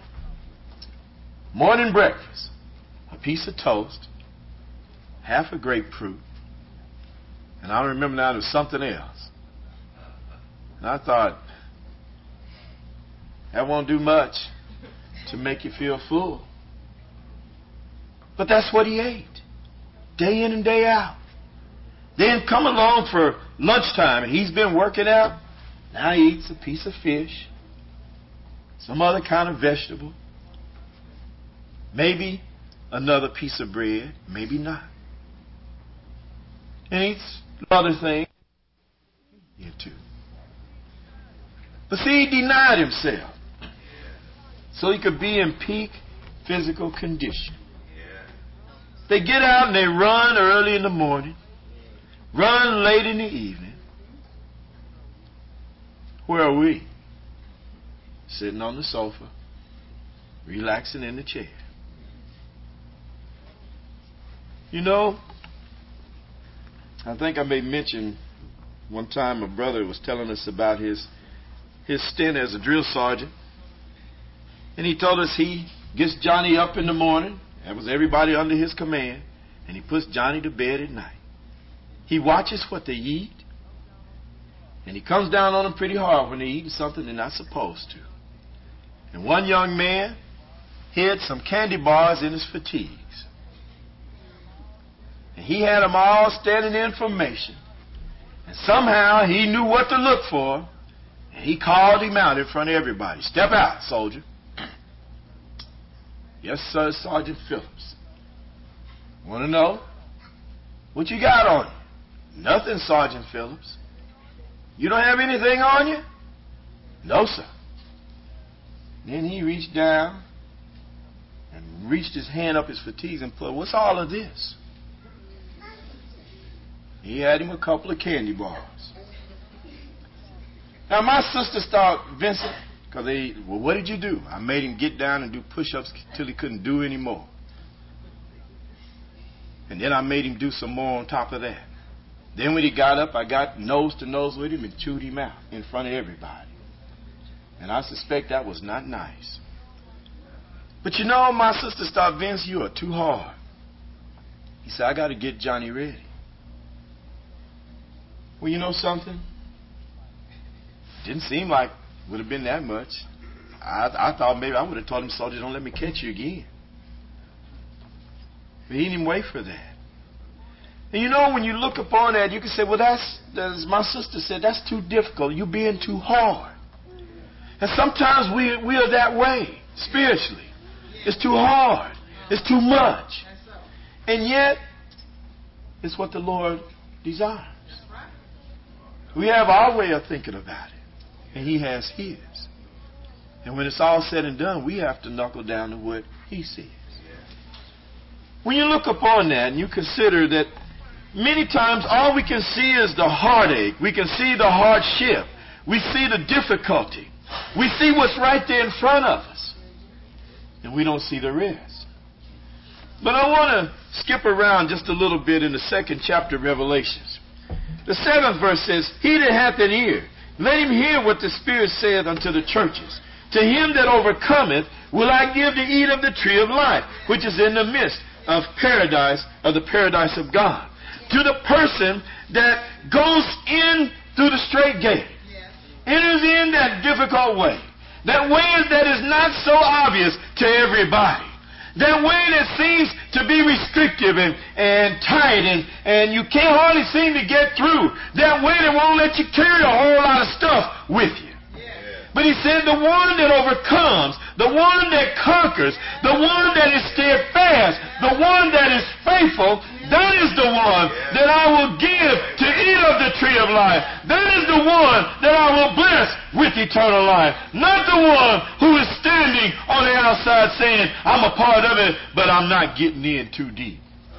Speaker 1: Morning breakfast, a piece of toast, half a grapefruit, and I remember now there was something else. And I thought, that won't do much to make you feel full. But that's what he ate, day in and day out. Then come along for lunchtime, and he's been working out. Now he eats a piece of fish, some other kind of vegetable, maybe another piece of bread, maybe not. And eats other things here too. But see, he denied himself so he could be in peak physical condition. They get out and they run early in the morning, run late in the evening. Where are we? Sitting on the sofa, relaxing in the chair. You know, I think I may mention one time a brother was telling us about his stint as a drill sergeant. And he told us he gets Johnny up in the morning. That was everybody under his command. And he puts Johnny to bed at night. He watches what they eat. And he comes down on them pretty hard when they're eating something they're not supposed to. And one young man hid some candy bars in his fatigues. And he had them all standing in formation. And somehow he knew what to look for. And he called him out in front of everybody. Step out, soldier. Yes, sir, Sergeant Phillips. Want to know? What you got on you? Nothing, Sergeant Phillips. You don't have anything on you? No, sir. Then he reached down and reached his hand up his fatigues and put, what's all of this? He had him a couple of candy bars. Now my sisters thought, Vincent, because what did you do? I made him get down and do push-ups till he couldn't do any more. And then I made him do some more on top of that. Then when he got up, I got nose to nose with him and chewed him out in front of everybody. And I suspect that was not nice. But you know, my sisters thought, Vince, you are too hard. He said, I got to get Johnny ready. Well, you know something? Didn't seem like it would have been that much. I thought maybe I would have told him, soldier, don't let me catch you again. But he didn't wait for that. And you know, when you look upon that, you can say, well, that's as my sister said, that's too difficult. You're being too hard. And sometimes we are that way, spiritually. It's too hard. It's too much. And yet, it's what the Lord desires. We have our way of thinking about it. And He has His. And when it's all said and done, we have to knuckle down to what He says. When you look upon that and you consider that many times all we can see is the heartache. We can see the hardship. We see the difficulty. We see what's right there in front of us. And we don't see the rest. But I want to skip around just a little bit in the 2nd chapter of Revelations. The 7th verse says, He that hath an ear, let him hear what the Spirit saith unto the churches. To him that overcometh will I give to eat of the tree of life, which is in the midst of paradise, of the paradise of God. To the person that goes in through the straight gate, enters in that difficult way, that way that is not so obvious to everybody, that way that seems to be restrictive and tight and you can't hardly seem to get through, that way that won't let you carry a whole lot of stuff with you. But He said the one that overcomes, the one that conquers, the one that is steadfast, the one that is faithful, that is the one that I will give to eat of the tree of life. That is the one that I will bless with eternal life. Not the one who is standing on the outside saying, I'm a part of it, but I'm not getting in too deep.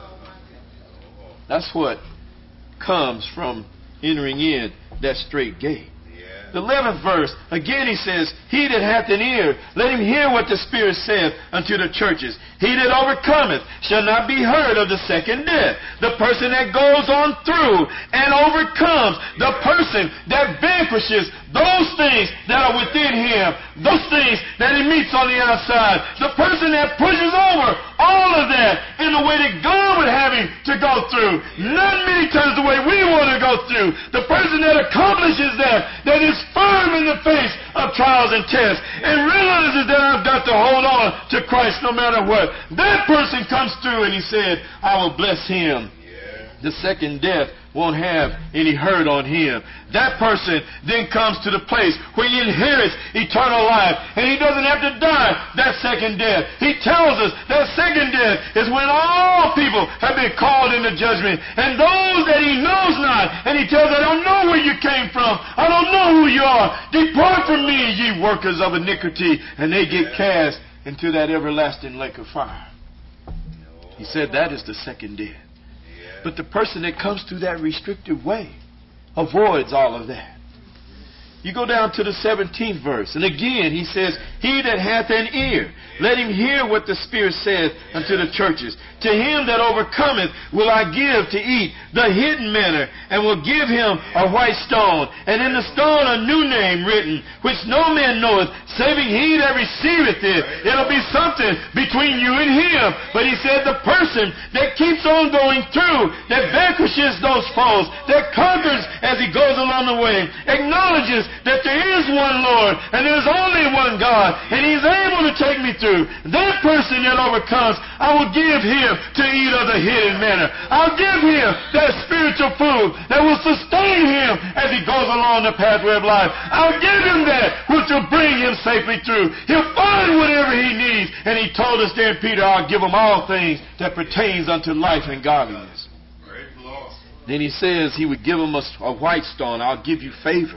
Speaker 1: That's what comes from entering in that straight gate. The 11th verse, again he says, he that hath an ear, let him hear what the Spirit saith unto the churches. He that overcometh shall not be heard of the second death. The person that goes on through and overcomes, the person that vanquishes those things that are within him, those things that he meets on the outside, the person that pushes over all of that in the way that God would have him to go through, not many times the way we want to go through, the person that accomplishes that is firm in the face of trials and tests and realizes that I've got to hold on to Christ no matter what. That person comes through and he said, I will bless him. The second death won't have any hurt on him. That person then comes to the place where he inherits eternal life, and he doesn't have to die that second death. He tells us that second death is when all people have been called into judgment, and those that he knows not, and he tells, I don't know where you came from. I don't know who you are. Depart from me, ye workers of iniquity, and they get cast into that everlasting lake of fire. He said that is the second death. But the person that comes through that restrictive way avoids all of that. You go down to the 17th verse, and again he says, he that hath an ear, let him hear what the Spirit saith unto the churches. To him that overcometh will I give to eat the hidden manna, and will give him a white stone, and in the stone a new name written, which no man knoweth, saving he that receiveth it. It'll be something between you and him. But he said the person that keeps on going through, that vanquishes those foes, that conquers as he goes along the way, acknowledges that there is one Lord, and there's only one God, and he's able to take me through. That person that overcomes, I will give him to eat of the hidden manna. I'll give him that spiritual food that will sustain him as he goes along the pathway of life. I'll give him that which will bring him safely through. He'll find whatever he needs. And he told us there in Peter, I'll give him all things that pertains unto life and godliness. Then he says he would give him a white stone. I'll give you favor.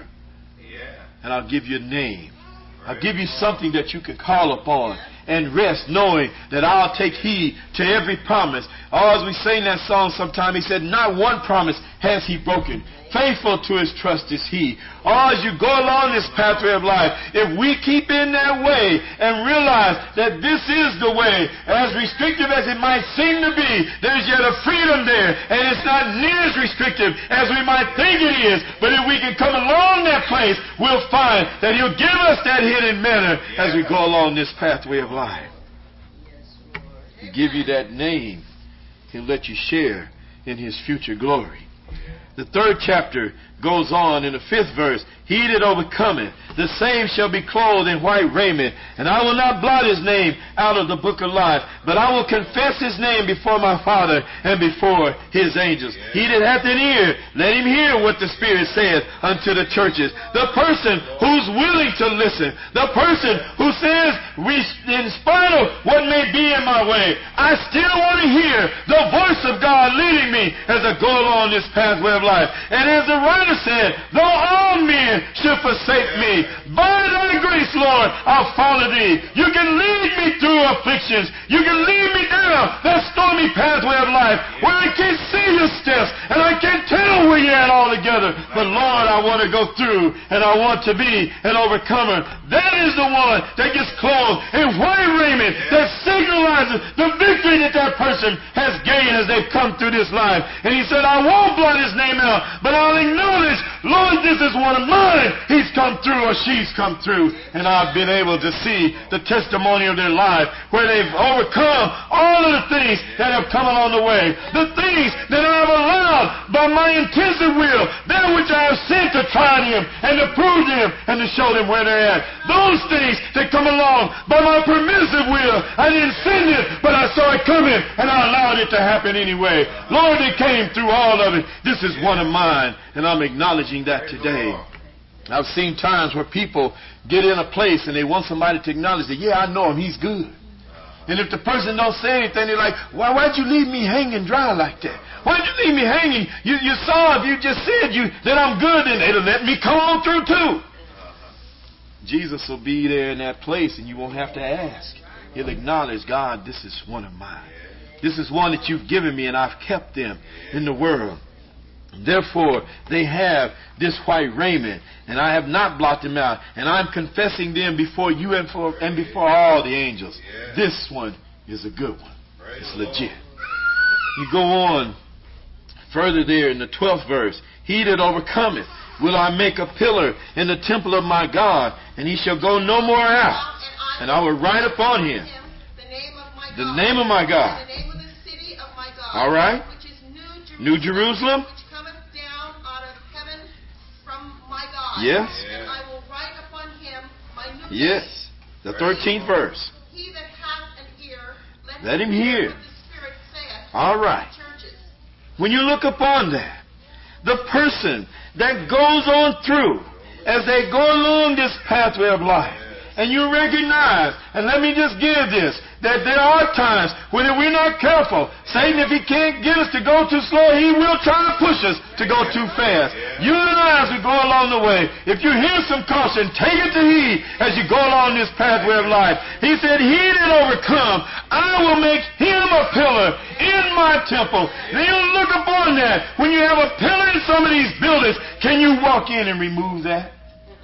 Speaker 1: And I'll give you a name. I'll give you something that you can call upon and rest knowing that I'll take heed to every promise. As we sing that song sometime, he said, not one promise has he broken. Faithful to his trust is he. As you go along this pathway of life, if we keep in that way and realize that this is the way, as restrictive as it might seem to be, there's yet a freedom there, and it's not near as restrictive as we might think it is. But if we can come along that place, we'll find that he'll give us that hidden manna as we go along this pathway of life. He'll give you that name. He'll let you share in his future glory. The 3rd chapter goes on in the 5th verse. He that overcometh, the same shall be clothed in white raiment, and I will not blot his name out of the book of life, but I will confess his name before my Father and before his angels. He that hath an ear, let him hear what the Spirit saith unto the churches. The person who's willing to listen, the person who says, in spite of what may be in my way, I still want to hear the voice of God leading me as I go along this pathway of life. And as the writer said, though all men should forsake me, by thy grace, Lord, I'll follow thee. You can lead me through afflictions. You can lead me down that stormy pathway of life where I can't see your steps and I can't tell where you're at altogether. But Lord, I want to go through and I want to be an overcomer. That is the one that gets clothed in white raiment that signalizes the victory that that person has gained as they've come through this life. And he said, I won't blot his name out, but I'll acknowledge, Lord, this is one of mine. He's come through or she's come through. And I've been able to see the testimony of their life where they've overcome all of the things that have come along the way. The things that I have allowed by my intensive will, that which I have sent to try them and to prove them and to show them where they're at. Those things that come along by my permissive will, I didn't send it, but I saw it coming and I allowed it to happen anyway. Lord, they came through all of it. This is one of mine, and I'm acknowledging that today. I've seen times where people get in a place and they want somebody to acknowledge that, yeah, I know him, he's good. And if the person don't say anything, they're like, why'd you leave me hanging dry like that? Why'd you leave me hanging? You saw if you just said that I'm good, and it'll let me come on through too. Jesus will be there in that place, and you won't have to ask. He'll acknowledge, God, this is one of mine. This is one that you've given me, and I've kept them in the world. Therefore, they have this white raiment, and I have not blotted them out, and I'm confessing them before you and before all the angels. This one is a good one. It's legit. You go on further there in the 12th verse. He that overcometh will I make a pillar in the temple of my God, and he shall go no more out. And I will write upon him the name of my God.
Speaker 2: The name of the city of my God.
Speaker 1: All right.
Speaker 2: Which is
Speaker 1: New Jerusalem.
Speaker 2: Which cometh down out of heaven from my God.
Speaker 1: Yes.
Speaker 2: And I will write upon him my new name.
Speaker 1: Yes. The 13th verse.
Speaker 2: He that hath an ear,
Speaker 1: let him hear
Speaker 2: what the Spirit saith.
Speaker 1: All right.
Speaker 2: To the churches.
Speaker 1: When you look upon that, the person that goes on through as they go along this pathway of life, and you recognize, and let me just give this, that there are times when if we're not careful, Satan, if he can't get us to go too slow, he will try to push us to go too fast. You and I, as we go along the way, if you hear some caution, take it to heed as you go along this pathway of life. He said, he that overcome, I will make him a pillar in my temple. Then you look upon that. When you have a pillar in some of these buildings, can you walk in and remove that?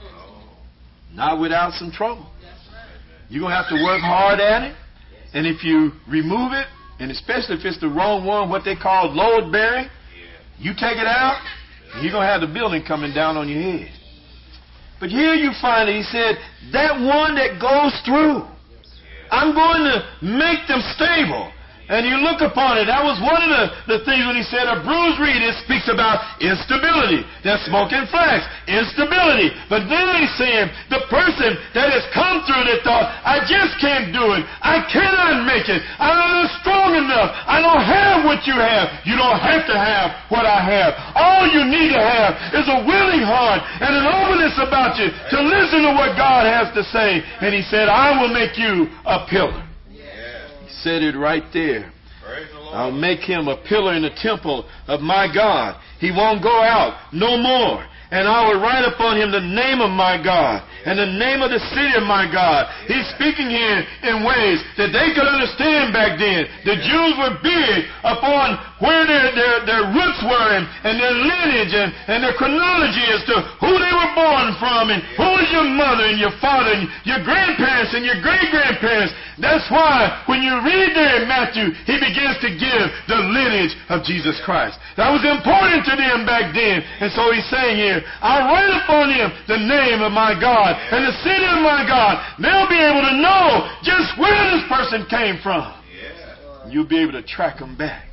Speaker 1: Not without some trouble. You're going to have to work hard at it. And if you remove it, and especially if it's the wrong one, what they call load bearing, you take it out, and you're going to have the building coming down on your head. But here you find that he said, that one that goes through, I'm going to make them stable. And you look upon it, that was one of the things when he said a bruised reed, it speaks about instability. That's smoking flax, instability. But then he's saying the person that has come through that thought, I just can't do it. I cannot make it. I'm not strong enough. I don't have what you have. You don't have to have what I have. All you need to have is a willing heart and an openness about you to listen to what God has to say. And he said, I will make you a pillar. Said it right there. I'll make him a pillar in the temple of my God. He won't go out no more. And I will write upon him the name of my God and the name of the city of my God. He's speaking here in ways that they could understand back then. The Jews were big upon where their roots were and their lineage and their chronology as to who they were born from and who was your mother and your father and your grandparents and your great-grandparents. That's why when you read there in Matthew, he begins to give the lineage of Jesus Christ. That was important to them back then. And so he's saying here, I'll write upon him the name of my God and the city of my God. They'll be able to know just where this person came from. You'll be able to track them back.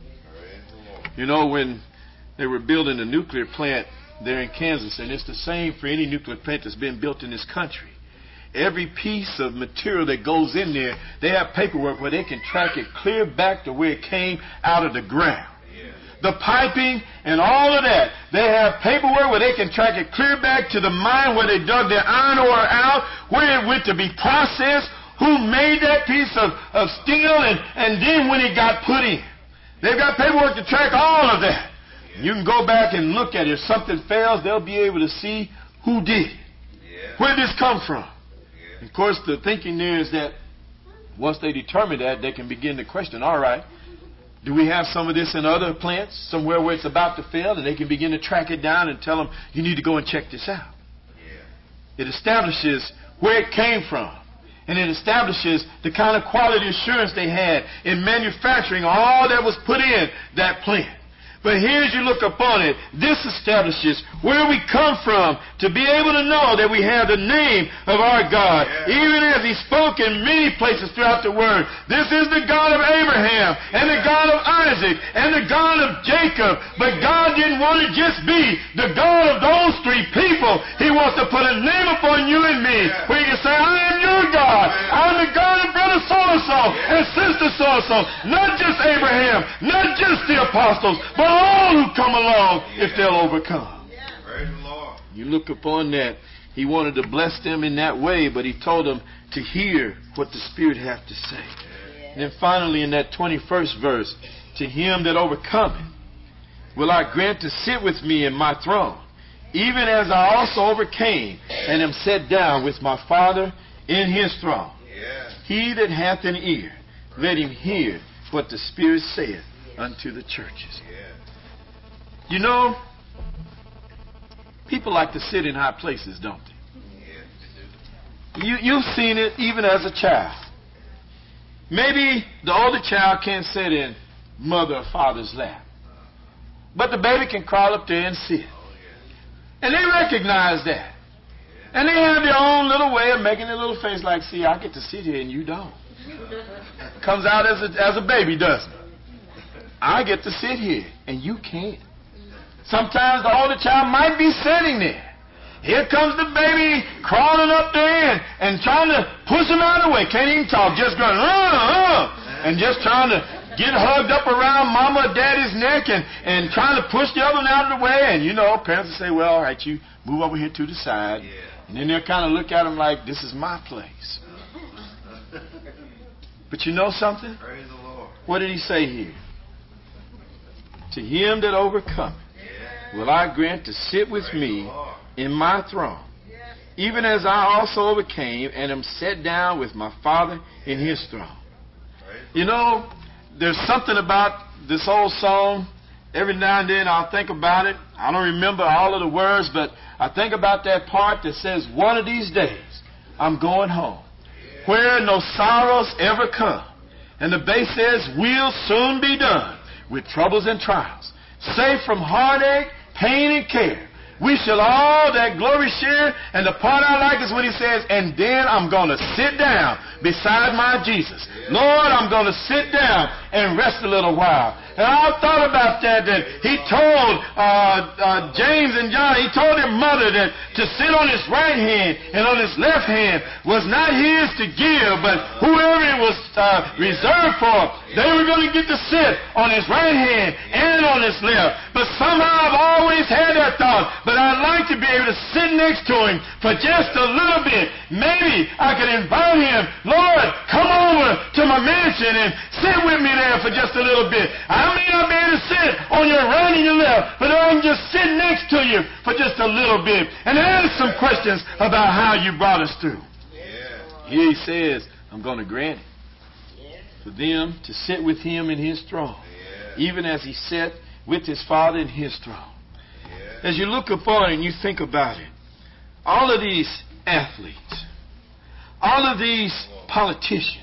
Speaker 1: You know, when they were building a nuclear plant there in Kansas, and it's the same for any nuclear plant that's been built in this country. Every piece of material that goes in there, they have paperwork where they can track it clear back to where it came out of the ground. The piping and all of that, they have paperwork where they can track it clear back to the mine where they dug their iron ore out, where it went to be processed, who made that piece of steel, and then when it got put in. They've got paperwork to track all of that. You can go back and look at it. If something fails, they'll be able to see who did it. Where did this come from? And of course, the thinking there is that once they determine that, they can begin to question, all right, do we have some of this in other plants, somewhere where it's about to fail, and they can begin to track it down and tell them, you need to go and check this out. It establishes where it came from. And it establishes the kind of quality assurance they had in manufacturing all that was put in that plant. But here as you look upon it, this establishes where we come from to be able to know that we have the name of our God. Even as he spoke in many places throughout the Word. This is the God of Abraham and the God of Isaac and the God of Jacob. But God didn't want to just be the God of those three people. He wants to put a name upon you and me where you can say, I am your God. I'm the God of brother so-and-so and sister so-and-so. Not just Abraham, not just the apostles, but all who come along if they'll overcome.
Speaker 3: Praise the Lord.
Speaker 1: You look upon that. He wanted to bless them in that way, but he told them to hear what the Spirit had to say. And then finally in that 21st verse, to him that overcometh will I grant to sit with me in my throne, even as I also overcame and am set down with my Father in his throne.
Speaker 3: Yeah.
Speaker 1: He that hath an ear, let him hear what the Spirit saith unto the churches.
Speaker 3: Yeah.
Speaker 1: You know, people like to sit in high places, don't they?
Speaker 3: Yeah, they do.
Speaker 1: You've seen it even as a child. Maybe the older child can't sit in mother or father's lap, but the baby can crawl up there and sit.
Speaker 3: Oh, yeah.
Speaker 1: And they recognize that. And they have their own little way of making their little face like, see, I get to sit here and you don't. Comes out as a baby, doesn't it? I get to sit here and you can't. Sometimes the older child might be sitting there. Here comes the baby crawling up there and trying to push him out of the way. Can't even talk, just going, and just trying to get hugged up around mama or daddy's neck and trying to push the other one out of the way. And, you know, parents will say, well, all right, you move over here to the side.
Speaker 3: Yeah.
Speaker 1: And then they'll kind of look at him like, this is my place. But you know something?
Speaker 3: Praise the Lord.
Speaker 1: What did he say here? To him that overcometh
Speaker 3: Yeah.
Speaker 1: will I grant to sit with
Speaker 3: Praise
Speaker 1: me
Speaker 3: the Lord.
Speaker 1: in my throne, even as I also overcame and am set down with my Father in his throne.
Speaker 3: Praise
Speaker 1: You know, there's something about this old song. Every now and then I'll think about it. I don't remember all of the words, but I think about that part that says, one of these days I'm going home, where no sorrows ever come. And the bass says, we'll soon be done with troubles and trials, safe from heartache, pain, and care. We shall all that glory share. And the part I like is when he says, and then I'm going to sit down beside my Jesus. Lord, I'm going to sit down and rest a little while. And I thought about that he told James and John, he told their mother that to sit on his right hand and on his left hand was not his to give, but whoever it was reserved for, they were going to get to sit on his right hand and on his left. But somehow I've always had that thought, but I'd like to be able to sit next to him for just a little bit. Maybe I could invite him, Lord, come over to my mansion and sit with me there for just a little bit. I may not be able to sit on your right and your left, but I can just sit next to you for just a little bit and ask some questions about how you brought us through.
Speaker 3: Yeah.
Speaker 1: Here he says, I'm going to grant it for them to sit with him in his throne,
Speaker 3: Yeah.
Speaker 1: even as he sat with his Father in his throne.
Speaker 3: Yeah.
Speaker 1: As you look upon it and you think about it, all of these athletes, all of these politicians,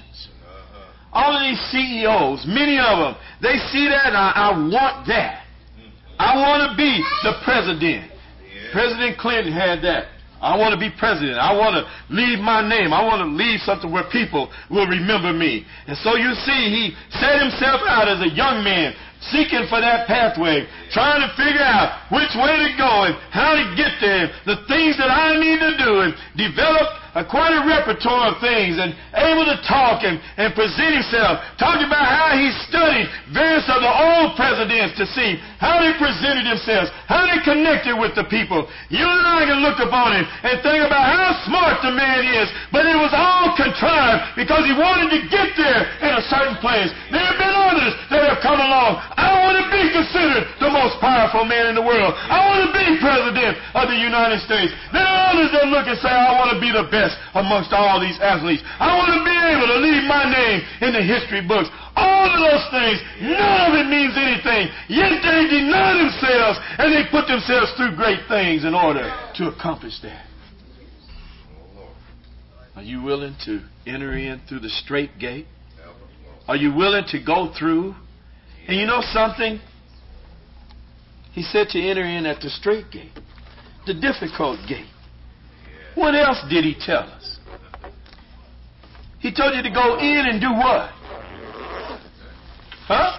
Speaker 1: all of these CEOs, many of them, they see that and I want that. I want to be the president.
Speaker 3: Yeah.
Speaker 1: President Clinton had that. I want to be president. I want to leave my name. I want to leave something where people will remember me. And so you see, he set himself out as a young man, seeking for that pathway, trying to figure out which way to go and how to get there, the things that I need to do, and develop quite a repertoire of things, and able to talk and present himself, talking about how he studied various of the old presidents to see how they presented themselves, how they connected with the people. You and I can look upon him and think about how smart the man is, but it was all contrived because he wanted to get there in a certain place. There have been others that have come along. I want to be considered the most powerful man in the world. I want to be president of the United States. There are others that look and say, I want to be the best amongst all these athletes. I want to be able to leave my name in the history books. All of those things, none of it means anything. Yet they deny themselves and they put themselves through great things in order to accomplish that. Are you willing to enter in through the straight gate? Are you willing to go through? And you know something? He said to enter in at the straight gate, the difficult gate. What else did he tell us? He told you to go in and do what? Huh?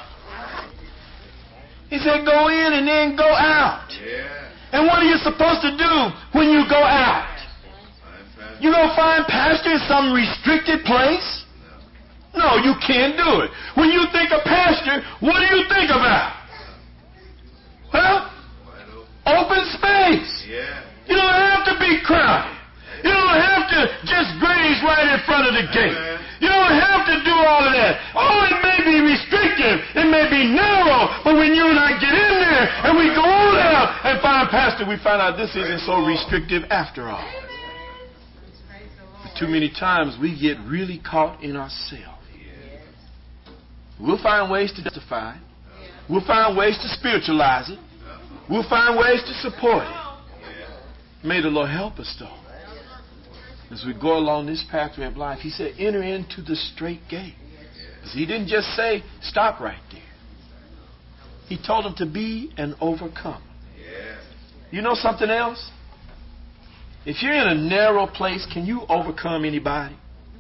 Speaker 1: He said go in and then go out. And what are you supposed to do when you go out? You go find pasture in some restricted place? No, you can't do it. When you think of pasture, what do you think about? Huh? Open space. You don't have to be crowded. You don't have to just graze right in front of the gate. You don't have have to do all of that. Oh, it may be restrictive. It may be narrow. But when you and I get in there and we go on out and find Pastor, we find out this isn't so restrictive after all. But too many times we get really caught in ourselves. We'll find ways to justify it. We'll find ways to spiritualize it. We'll find ways to support it. May the Lord help us, though. As we go along this pathway of life, He said, enter into the straight gate. He didn't just say, stop right there. He told them to be an overcomer. You know something else? If you're in a narrow place, can you overcome anybody?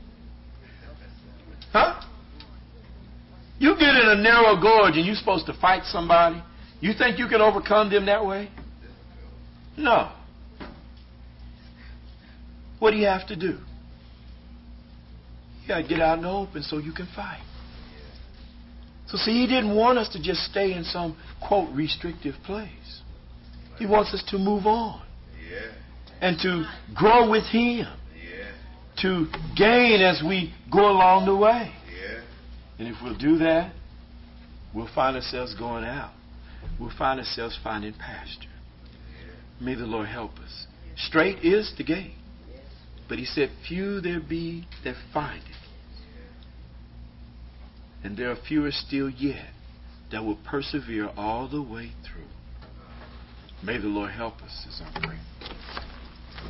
Speaker 1: Huh? You get in a narrow gorge and you're supposed to fight somebody. You think you can overcome them that way? No. What do you have to do? You got to get out in the open so you can fight. So see, He didn't want us to just stay in some, quote, restrictive place. He wants us to move on. And to grow with Him. To gain as we go along the way. And if we'll do that, we'll find ourselves going out. We'll find ourselves finding pasture. May the Lord help us. Straight is the gate. But He said, few there be that find it. And there are fewer still yet that will persevere all the way through. May the Lord help us as I pray.